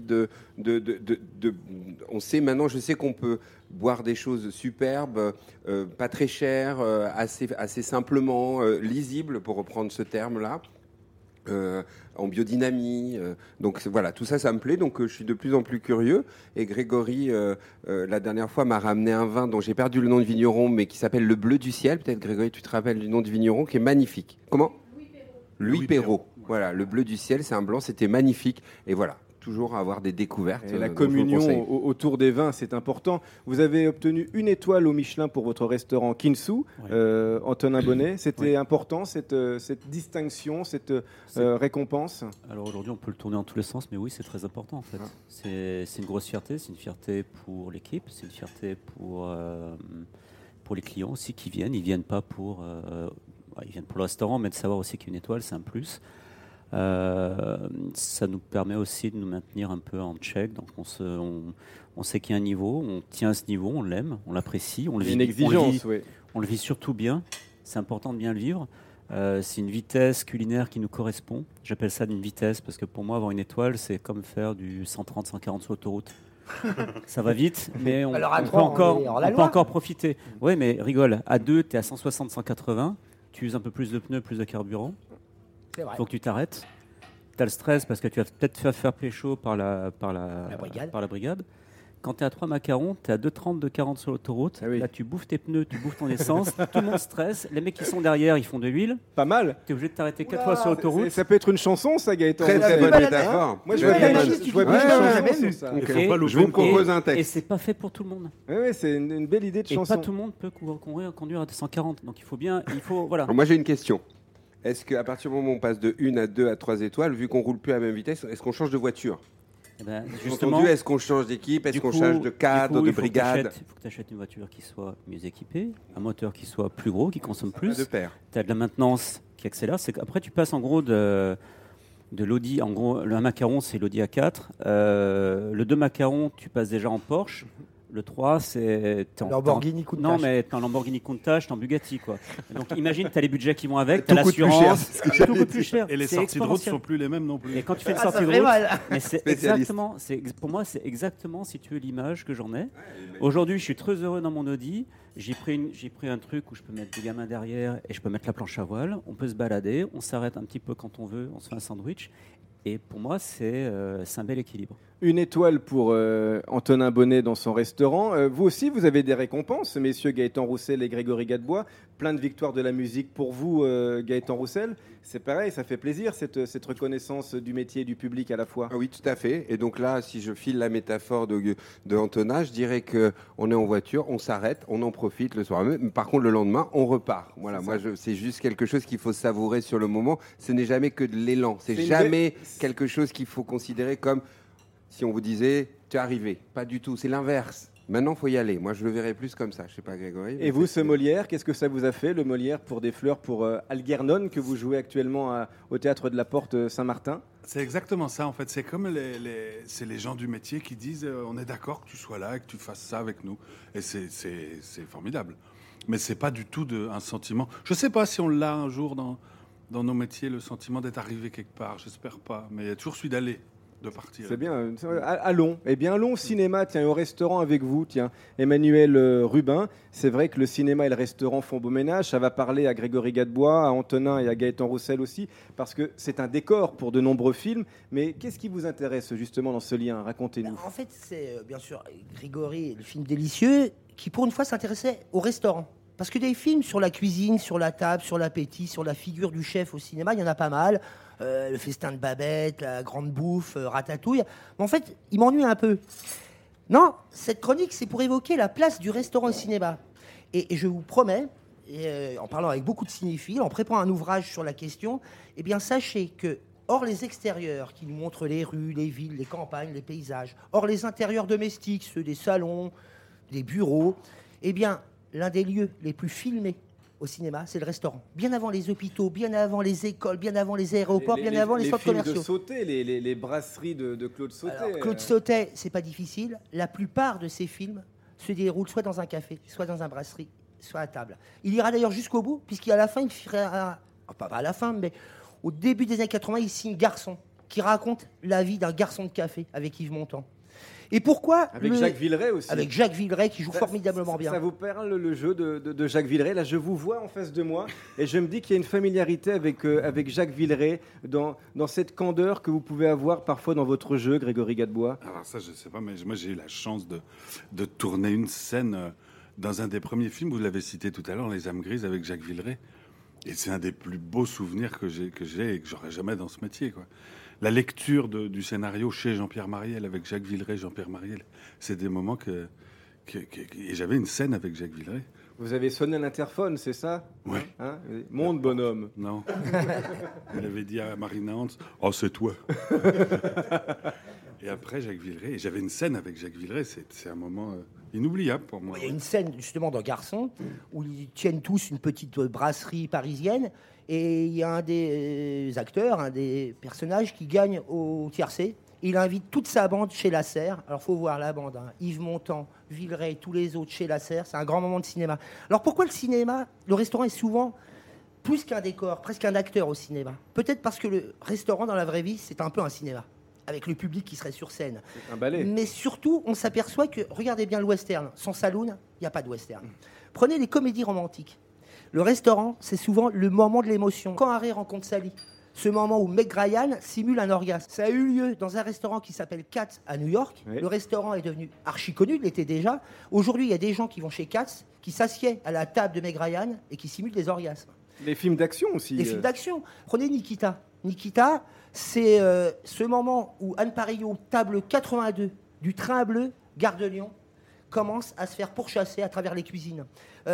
on sait maintenant, je sais qu'on peut boire des choses superbes, pas très chères, assez simplement, lisibles, pour reprendre ce terme-là. En biodynamie, donc voilà, tout ça me plaît, donc je suis de plus en plus curieux. Et Grégory, la dernière fois, m'a ramené un vin dont j'ai perdu le nom de vigneron, mais qui s'appelle le Bleu du Ciel. Peut-être Grégory, tu te rappelles du nom de vigneron, qui est magnifique. Comment? Louis Perrault. Voilà, le Bleu du Ciel, c'est un blanc, c'était magnifique. Et voilà, toujours avoir des découvertes. Et la dont je vous conseille. communion autour des vins, c'est important. Vous avez obtenu une étoile au Michelin pour votre restaurant Kinsu, Antonin Bonnet. C'était important, cette distinction, cette récompense? Alors aujourd'hui, on peut le tourner en tous les sens, mais oui, c'est très important en fait. C'est une grosse fierté. C'est une fierté pour l'équipe, c'est une fierté pour les clients aussi qui viennent. Ils viennent pas pour ils viennent pour le restaurant, mais de savoir aussi qu'une étoile, c'est un plus. Ça nous permet aussi de nous maintenir un peu en check. Donc on sait qu'il y a un niveau, on tient à ce niveau, on l'aime, on l'apprécie, on le vit. Une exigence, oui. On le vit surtout bien. C'est important de bien le vivre. C'est une vitesse culinaire qui nous correspond. J'appelle ça une vitesse parce que pour moi, avoir une étoile, c'est comme faire du 130-140 sur l'autoroute. Ça va vite, mais on peut encore profiter. Oui, mais rigole. À 2, tu es à 160-180. Tu uses un peu plus de pneus, plus de carburant. Il faut que tu t'arrêtes. Tu as le stress parce que tu vas peut-être faire pécho par la brigade. Quand tu es à 3 macarons, tu es à 2,30, 2,40 sur l'autoroute. Ah oui. Là, tu bouffes tes pneus, tu bouffes ton essence. Tout le monde stresse. Les mecs qui sont derrière, ils font de l'huile. Pas mal. Tu es obligé de t'arrêter 4 fois sur l'autoroute. Ça peut être une chanson, ça, Gaëtan. Très très bonne métaphore. Moi, je vois bien une chanson sur ça. Je vous propose un Et texte. c'est pas fait pour tout le monde. Oui, c'est une belle idée de Et chanson. pas tout le monde peut conduire à 140. Donc il faut voilà. Alors, moi j'ai une question. Est-ce qu'à partir du moment où on passe de 1 à 2 à 3 étoiles, vu qu'on roule plus à la même vitesse, est-ce qu'on change de voiture? Eh ben, Justement, est-ce qu'on change d'équipe? Est-ce qu'on change de cadre, de brigade? Il faut que tu achètes une voiture qui soit mieux équipée, un moteur qui soit plus gros, qui consomme plus. De pair. Tu as de la maintenance qui accélère. Après, tu passes en gros de l'Audi. En gros, le 1 macaron, c'est l'Audi A4. Le 2 macaron, tu passes déjà en Porsche. Le 3, c'est... Lamborghini Countach. Non, mais t'es en Lamborghini Countach, t'es en Bugatti, quoi. Donc imagine, t'as les budgets qui vont avec, Tout t'as coûte plus l'assurance, cher, tout coûte plus cher. Et les C'est sorties de route exponentiel. sont plus les mêmes non plus. Et quand tu fais une Ah, ça sortie de fait route, mal. mais c'est Spécialiste. exactement, pour moi, c'est exactement, si tu veux, l'image que j'en ai. Aujourd'hui, je suis très heureux dans mon Audi. J'ai pris un truc où je peux mettre des gamins derrière et je peux mettre la planche à voile. On peut se balader, on s'arrête un petit peu quand on veut, on se fait un sandwich. Et pour moi, c'est un bel équilibre. Une étoile pour Antonin Bonnet dans son restaurant. Vous aussi, vous avez des récompenses, messieurs Gaëtan Roussel et Grégory Gadebois. Plein de victoires de la musique pour vous, Gaëtan Roussel. C'est pareil, ça fait plaisir, cette reconnaissance du métier et du public à la fois. Ah oui, tout à fait. Et donc là, si je file la métaphore de Antonin, je dirais qu'on est en voiture, on s'arrête, on en profite le soir même. Par contre, le lendemain, on repart. Voilà, c'est juste quelque chose qu'il faut savourer sur le moment. Ce n'est jamais que de l'élan. C'est jamais quelque chose qu'il faut considérer comme si on vous disait « tu es arrivé ». Pas du tout, c'est l'inverse. Maintenant, il faut y aller. Moi, je le verrais plus comme ça. Je ne sais pas, Grégory. Et vous, ce Molière, qu'est-ce que ça vous a fait, le Molière pour des fleurs pour Algernon, que vous jouez actuellement au Théâtre de la Porte Saint-Martin? C'est exactement ça, en fait. C'est comme les gens du métier qui disent on est d'accord que tu sois là et que tu fasses ça avec nous. Et c'est formidable. Mais c'est pas du tout un sentiment. Je ne sais pas si on l'a un jour dans nos métiers, le sentiment d'être arrivé quelque part. J'espère pas. Mais il y a toujours celui d'aller. de partir. C'est bien. Allons. Eh bien, allons au cinéma, tiens, et au restaurant avec vous, tiens. Emmanuel Rubin, c'est vrai que le cinéma et le restaurant font beau ménage. Ça va parler à Grégory Gadebois, à Antonin et à Gaëtan Roussel aussi, parce que c'est un décor pour de nombreux films. Mais qu'est-ce qui vous intéresse justement dans ce lien? Racontez-nous. En fait, c'est bien sûr Grégory, le film délicieux, qui pour une fois s'intéressait au restaurant. Parce que des films sur la cuisine, sur la table, sur l'appétit, sur la figure du chef au cinéma, il y en a pas mal. Le festin de Babette, la grande bouffe, Ratatouille. Mais en fait, il m'ennuie un peu. Non, cette chronique, c'est pour évoquer la place du restaurant au cinéma. Et je vous promets, en parlant avec beaucoup de cinéphiles, en préparant un ouvrage sur la question, eh bien, sachez que, hors les extérieurs qui nous montrent les rues, les villes, les campagnes, les paysages, hors les intérieurs domestiques, ceux des salons, des bureaux, eh bien, l'un des lieux les plus filmés au cinéma, c'est le restaurant. Bien avant les hôpitaux, bien avant les écoles, bien avant les aéroports, bien avant les centres commerciaux. Les films de Sautet, les brasseries de Claude Sautet. Alors, Claude Sautet, c'est pas difficile. La plupart de ces films se déroulent soit dans un café, soit dans une brasserie, soit à table. Il ira d'ailleurs jusqu'au bout, puisqu'à la fin, il fera... Pas à la fin, mais au début des années 80, il signe Garçon, qui raconte la vie d'un garçon de café avec Yves Montand. Et pourquoi Avec Jacques Villeray aussi. Avec Jacques Villeray qui joue formidablement bien. Ça vous parle le jeu de Jacques Villeray? Là, je vous vois en face de moi et je me dis qu'il y a une familiarité avec Jacques Villeray dans cette candeur que vous pouvez avoir parfois dans votre jeu, Grégory Gadebois. Alors ça, je sais pas, mais moi j'ai eu la chance de tourner une scène dans un des premiers films, vous l'avez cité tout à l'heure, Les âmes grises avec Jacques Villeray. Et c'est un des plus beaux souvenirs que j'ai et que j'aurai jamais dans ce métier, quoi. La lecture du scénario chez Jean-Pierre Mariel avec Jacques Villeray, Jean-Pierre Mariel, c'est des moments et j'avais une scène avec Jacques Villeray. Vous avez sonné à l'interphone, c'est ça? Oui. Hein? Monte, bonhomme. Non. Il avait dit à Marina Hans, « Oh, c'est toi !» Et après, Jacques Villeray. Et j'avais une scène avec Jacques Villeray. C'est un moment inoubliable pour moi. Il y a une scène, justement, dans Garçon, où ils tiennent tous une petite brasserie parisienne. Et il y a un des acteurs, un des personnages qui gagne au tiercé. Il invite toute sa bande chez Lasserre. Alors, il faut voir la bande. Hein. Yves Montand, Villeray, tous les autres chez Lasserre. C'est un grand moment de cinéma. Alors, pourquoi le cinéma? Le restaurant est souvent plus qu'un décor, presque un acteur au cinéma. Peut-être parce que le restaurant, dans la vraie vie, c'est un peu un cinéma, avec le public qui serait sur scène. Un ballet. Mais surtout, on s'aperçoit que, regardez bien le western. Sans saloon, il n'y a pas de western. Prenez les comédies romantiques. Le restaurant, c'est souvent le moment de l'émotion. Quand Harry rencontre Sally, ce moment où Meg Ryan simule un orgasme. Ça a eu lieu dans un restaurant qui s'appelle Katz à New York. Oui. Le restaurant est devenu archi connu, il l'était déjà. Aujourd'hui, il y a des gens qui vont chez Katz, qui s'assiedent à la table de Meg Ryan et qui simulent des orgasmes. Les films d'action aussi. Les films d'action. Prenez Nikita. Nikita, c'est ce moment où Anne Parillot, table 82 du Train Bleu, Gare de Lyon, commence à se faire pourchasser à travers les cuisines.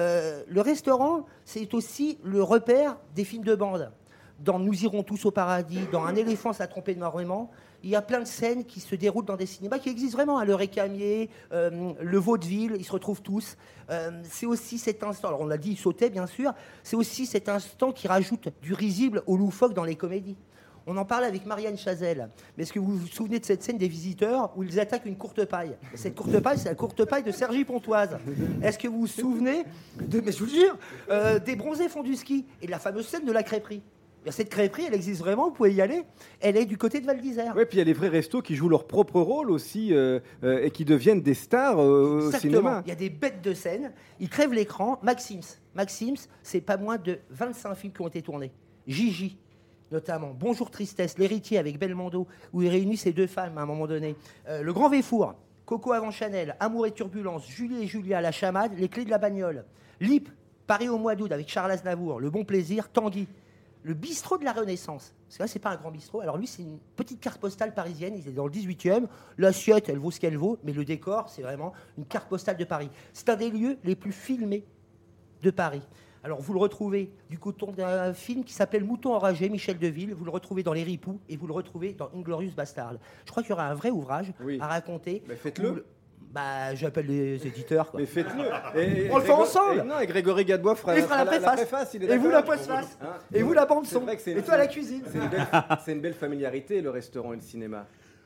Le restaurant, c'est aussi le repère des films de bande. Dans Nous irons tous au paradis, dans Un éléphant ça trompé énormément, il y a plein de scènes qui se déroulent dans des cinémas qui existent vraiment. Le Récamier, le Vaudeville, ils se retrouvent tous. C'est aussi cet instant, alors on l'a dit, il sautait bien sûr, c'est aussi cet instant qui rajoute du risible au loufoque dans les comédies. On en parlait avec Marianne Chazelle. Mais est-ce que vous vous souvenez de cette scène des Visiteurs où ils attaquent une courte paille? Cette courte paille, c'est la courte paille de Sergi Pontoise. Est-ce que vous vous souvenez mais je vous le jure, des bronzés font du ski et de la fameuse scène de la crêperie? Cette crêperie, elle existe vraiment, vous pouvez y aller. Elle est du côté de Val d'Isère. Oui, puis il y a les vrais restos qui jouent leur propre rôle aussi et qui deviennent des stars au cinéma. Il y a des bêtes de scène, ils crèvent l'écran. Maxims, c'est pas moins de 25 films qui ont été tournés. Gigi, notamment. Bonjour Tristesse, L'héritier avec Belmondo, où il réunit ces deux femmes à un moment donné. Le Grand Véfour, Coco avant Chanel, Amour et Turbulence, Julie et Julia, La Chamade, Les Clés de la bagnole. Lip, Paris au mois d'août avec Charles Aznavour, Le Bon Plaisir, Tanguy. Le bistrot de la Renaissance. Parce que là, c'est pas un grand bistrot. Alors lui, c'est une petite carte postale parisienne. Il est dans le 18e. L'assiette, elle vaut ce qu'elle vaut. Mais le décor, c'est vraiment une carte postale de Paris. C'est un des lieux les plus filmés de Paris. Alors, vous le retrouvez du côté d'un film qui s'appelle Mouton enragé, Michel Deville. Vous le retrouvez dans Les Ripoux et vous le retrouvez dans Inglorious Bastard. Je crois qu'il y aura un vrai ouvrage à raconter. Mais faites-le. J'appelle les éditeurs. Quoi. Mais faites-le. On le fait ensemble. Non, et Grégory Gadebois fera la préface. Et vous la postface. Et vous la bande son. Et toi la cuisine. C'est une belle familiarité, le restaurant et le cinéma.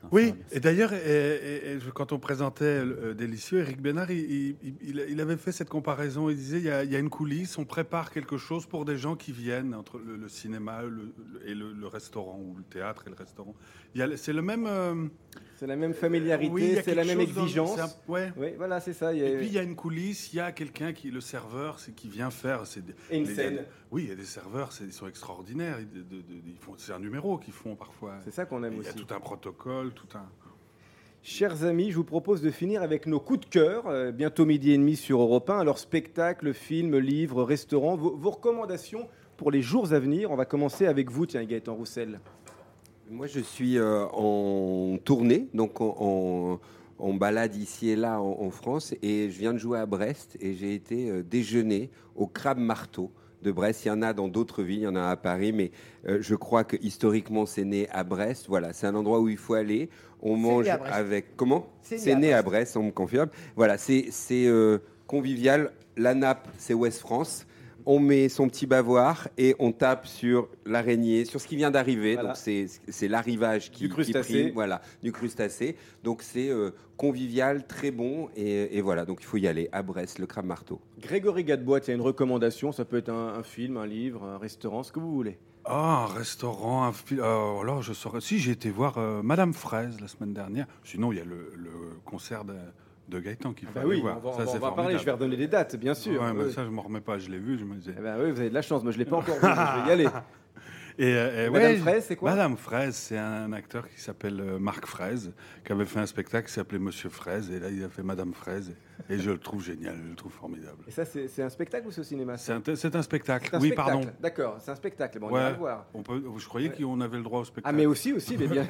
Oui, Ça va, merci. et d'ailleurs, quand on présentait Délicieux, Éric Bénard, il avait fait cette comparaison. Il disait, il y a une coulisse, on prépare quelque chose pour des gens qui viennent entre le cinéma et le restaurant, ou le théâtre et le restaurant. C'est le même... C'est la même familiarité, oui, il y a c'est la quelque même chose dans- exigence. ouais. Oui, voilà, c'est ça. Et puis il y a une coulisse, il y a quelqu'un le serveur, qui vient faire. Et une scène. Oui, il y a des serveurs, ils sont extraordinaires. C'est un numéro qu'ils font parfois. C'est ça qu'on aime Il y a aussi. tout un protocole, tout un. Chers amis, je vous propose de finir avec nos coups de cœur. Bientôt 12h30 sur Europe 1. Alors, spectacle, film, livre, restaurant, vos recommandations pour les jours à venir. On va commencer avec vous, tiens, Gaëtan Roussel. Moi, je suis en tournée, donc en balade ici et là en France, et je viens de jouer à Brest, et j'ai été déjeuner au Crabe Marteau de Brest. Il y en a dans d'autres villes, il y en a à Paris, mais je crois que historiquement, c'est né à Brest. Voilà, c'est un endroit où il faut aller. On mange né à Brest. avec... Comment ? C'est C'est né né à à Brest, on me confirme. Voilà, c'est convivial. La nappe, c'est Ouest France. On met son petit bavoir et on tape sur l'araignée, sur ce qui vient d'arriver. Voilà. Donc c'est l'arrivage qui Du crustacé. prime, voilà, du crustacé. Donc c'est convivial, très bon et voilà. Donc il faut y aller à Brest, le Crabe Marteau. Grégory Gadebois, il y a une recommandation. Ça peut être un film, un livre, un restaurant, ce que vous voulez. Ah, un restaurant, alors je saurais. Si, j'ai été voir Madame Fraise la semaine dernière. Sinon, il y a le concert de Gaëtan qu'il faut Bah aller oui, voir. on va Ça, c'est en parler. formidable. Je vais redonner des dates, bien sûr. Ouais, mais Oui. ça, je m'en remets pas. Je l'ai vu, je me disais. Eh ben oui, vous avez de la chance. Moi, je l'ai pas encore vu. mais je vais y aller. Et Madame Fraise, c'est quoi Madame Fraise, c'est un acteur qui s'appelle Marc Fraise, qui avait fait un spectacle qui s'appelait Monsieur Fraise, et là il a fait Madame Fraise, et je le trouve génial, je le trouve formidable. Et ça, c'est un spectacle ou c'est au cinéma ça C'est un spectacle. C'est un Oui, spectacle. pardon. D'accord, c'est un spectacle. Bon, on Ouais. ira le voir. Je croyais qu'on avait le droit au spectacle. Ah, mais aussi, mais bien.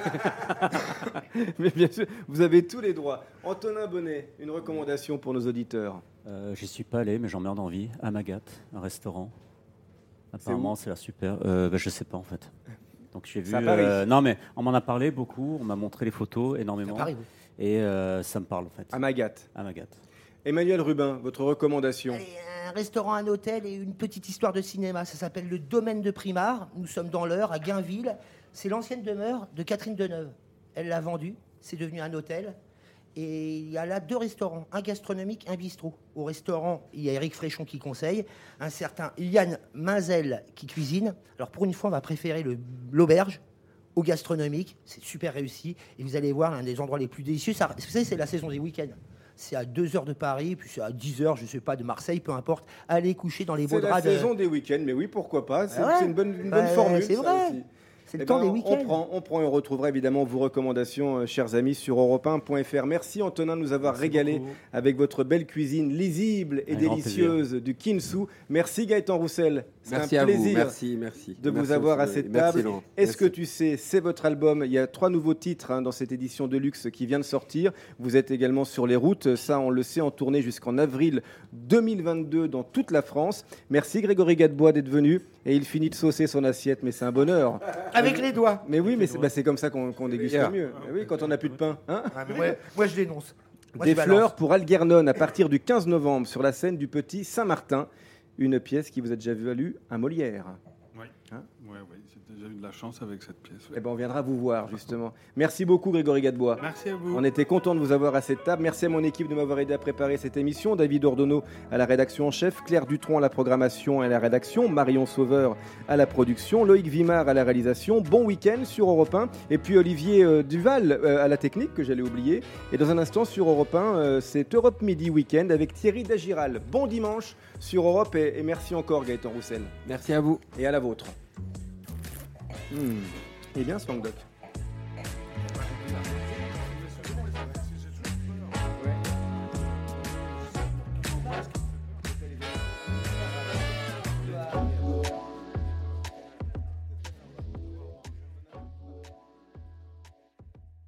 Mais bien sûr, vous avez tous les droits. Antonin Bonnet, une recommandation pour nos auditeurs. J'y suis pas allé, mais j'en meurs d'envie. À Magat, un restaurant. Apparemment, c'est la super. Je sais pas en fait. Donc j'ai vu. C'est à Paris. Non, mais on m'en a parlé beaucoup. On m'a montré les photos À énormément. Paris, oui. Et ça me parle en fait. À Magat. À Magat. Emmanuel Rubin, votre recommandation. Allez, un restaurant, un hôtel et une petite histoire de cinéma. Ça s'appelle le Domaine de Primard. Nous sommes dans l'Eure, à Gainville. C'est l'ancienne demeure de Catherine Deneuve. Elle l'a vendue. C'est devenu un hôtel. Et il y a là 2 restaurants, un gastronomique, un bistrot. Au restaurant, il y a Éric Fréchon qui conseille, un certain Yann Minzel qui cuisine. Alors pour une fois, on va préférer l'auberge au gastronomique. C'est super réussi. Et vous allez voir, l'un des endroits les plus délicieux. Ça, vous savez, c'est la saison des week-ends. C'est à 2 heures de Paris, puis c'est à 10 heures, je ne sais pas, de Marseille, peu importe. Allez coucher dans les beaux C'est la draps de... saison des week-ends, mais oui, pourquoi pas. C'est Ah ouais. c'est une bonne Bah, formule. c'est ça vrai. aussi. C'est le Eh temps ben, des week-ends. On prend et on retrouvera évidemment vos recommandations, chers amis, sur europe1.fr. Merci Antonin de nous avoir régalé beaucoup. avec votre belle cuisine lisible et Un grand délicieuse du Kinsu. Merci Gaëtan Roussel. C'est Merci un à plaisir. vous, merci. De vous Merci avoir à aussi, cette merci, table. Laurent. Est-ce que Merci. tu sais, c'est votre album. Il y a 3 nouveaux titres dans cette édition de luxe qui vient de sortir. Vous êtes également sur les routes. Ça, on le sait, en tournée jusqu'en avril 2022 dans toute la France. Merci Grégory Gadebois d'être venu. Et il finit de saucer son assiette, mais c'est un bonheur. Avec les doigts. Mais oui, mais c'est comme ça qu'on déguste Yeah. mieux. Mais oui, quand on n'a plus de pain. Hein Ah, mais moi, je dénonce. Moi, Des je balance. fleurs pour Algernon à partir du 15 novembre sur la scène du Petit Saint-Martin. Une pièce qui vous a déjà valu un Molière. Oui, Hein j'ai déjà eu de la chance avec cette pièce. Eh ben, on viendra vous voir, justement. Merci beaucoup, Grégory Gadebois. Merci à vous. On était content de vous avoir à cette table. Merci à mon équipe de m'avoir aidé à préparer cette émission. David Ordonneau à la rédaction en chef, Claire Dutronc à la programmation et à la rédaction, Marion Sauveur à la production, Loïc Vimard à la réalisation. Bon week-end sur Europe 1. Et puis Olivier Duval à la technique, que j'allais oublier. Et dans un instant sur Europe 1, c'est Europe Midi Week-end avec Thierry Dagiral. Bon dimanche sur Europe et merci encore Gaëtan Roussel. Merci à vous. Et à la vôtre. Eh bien, ce Languedoc.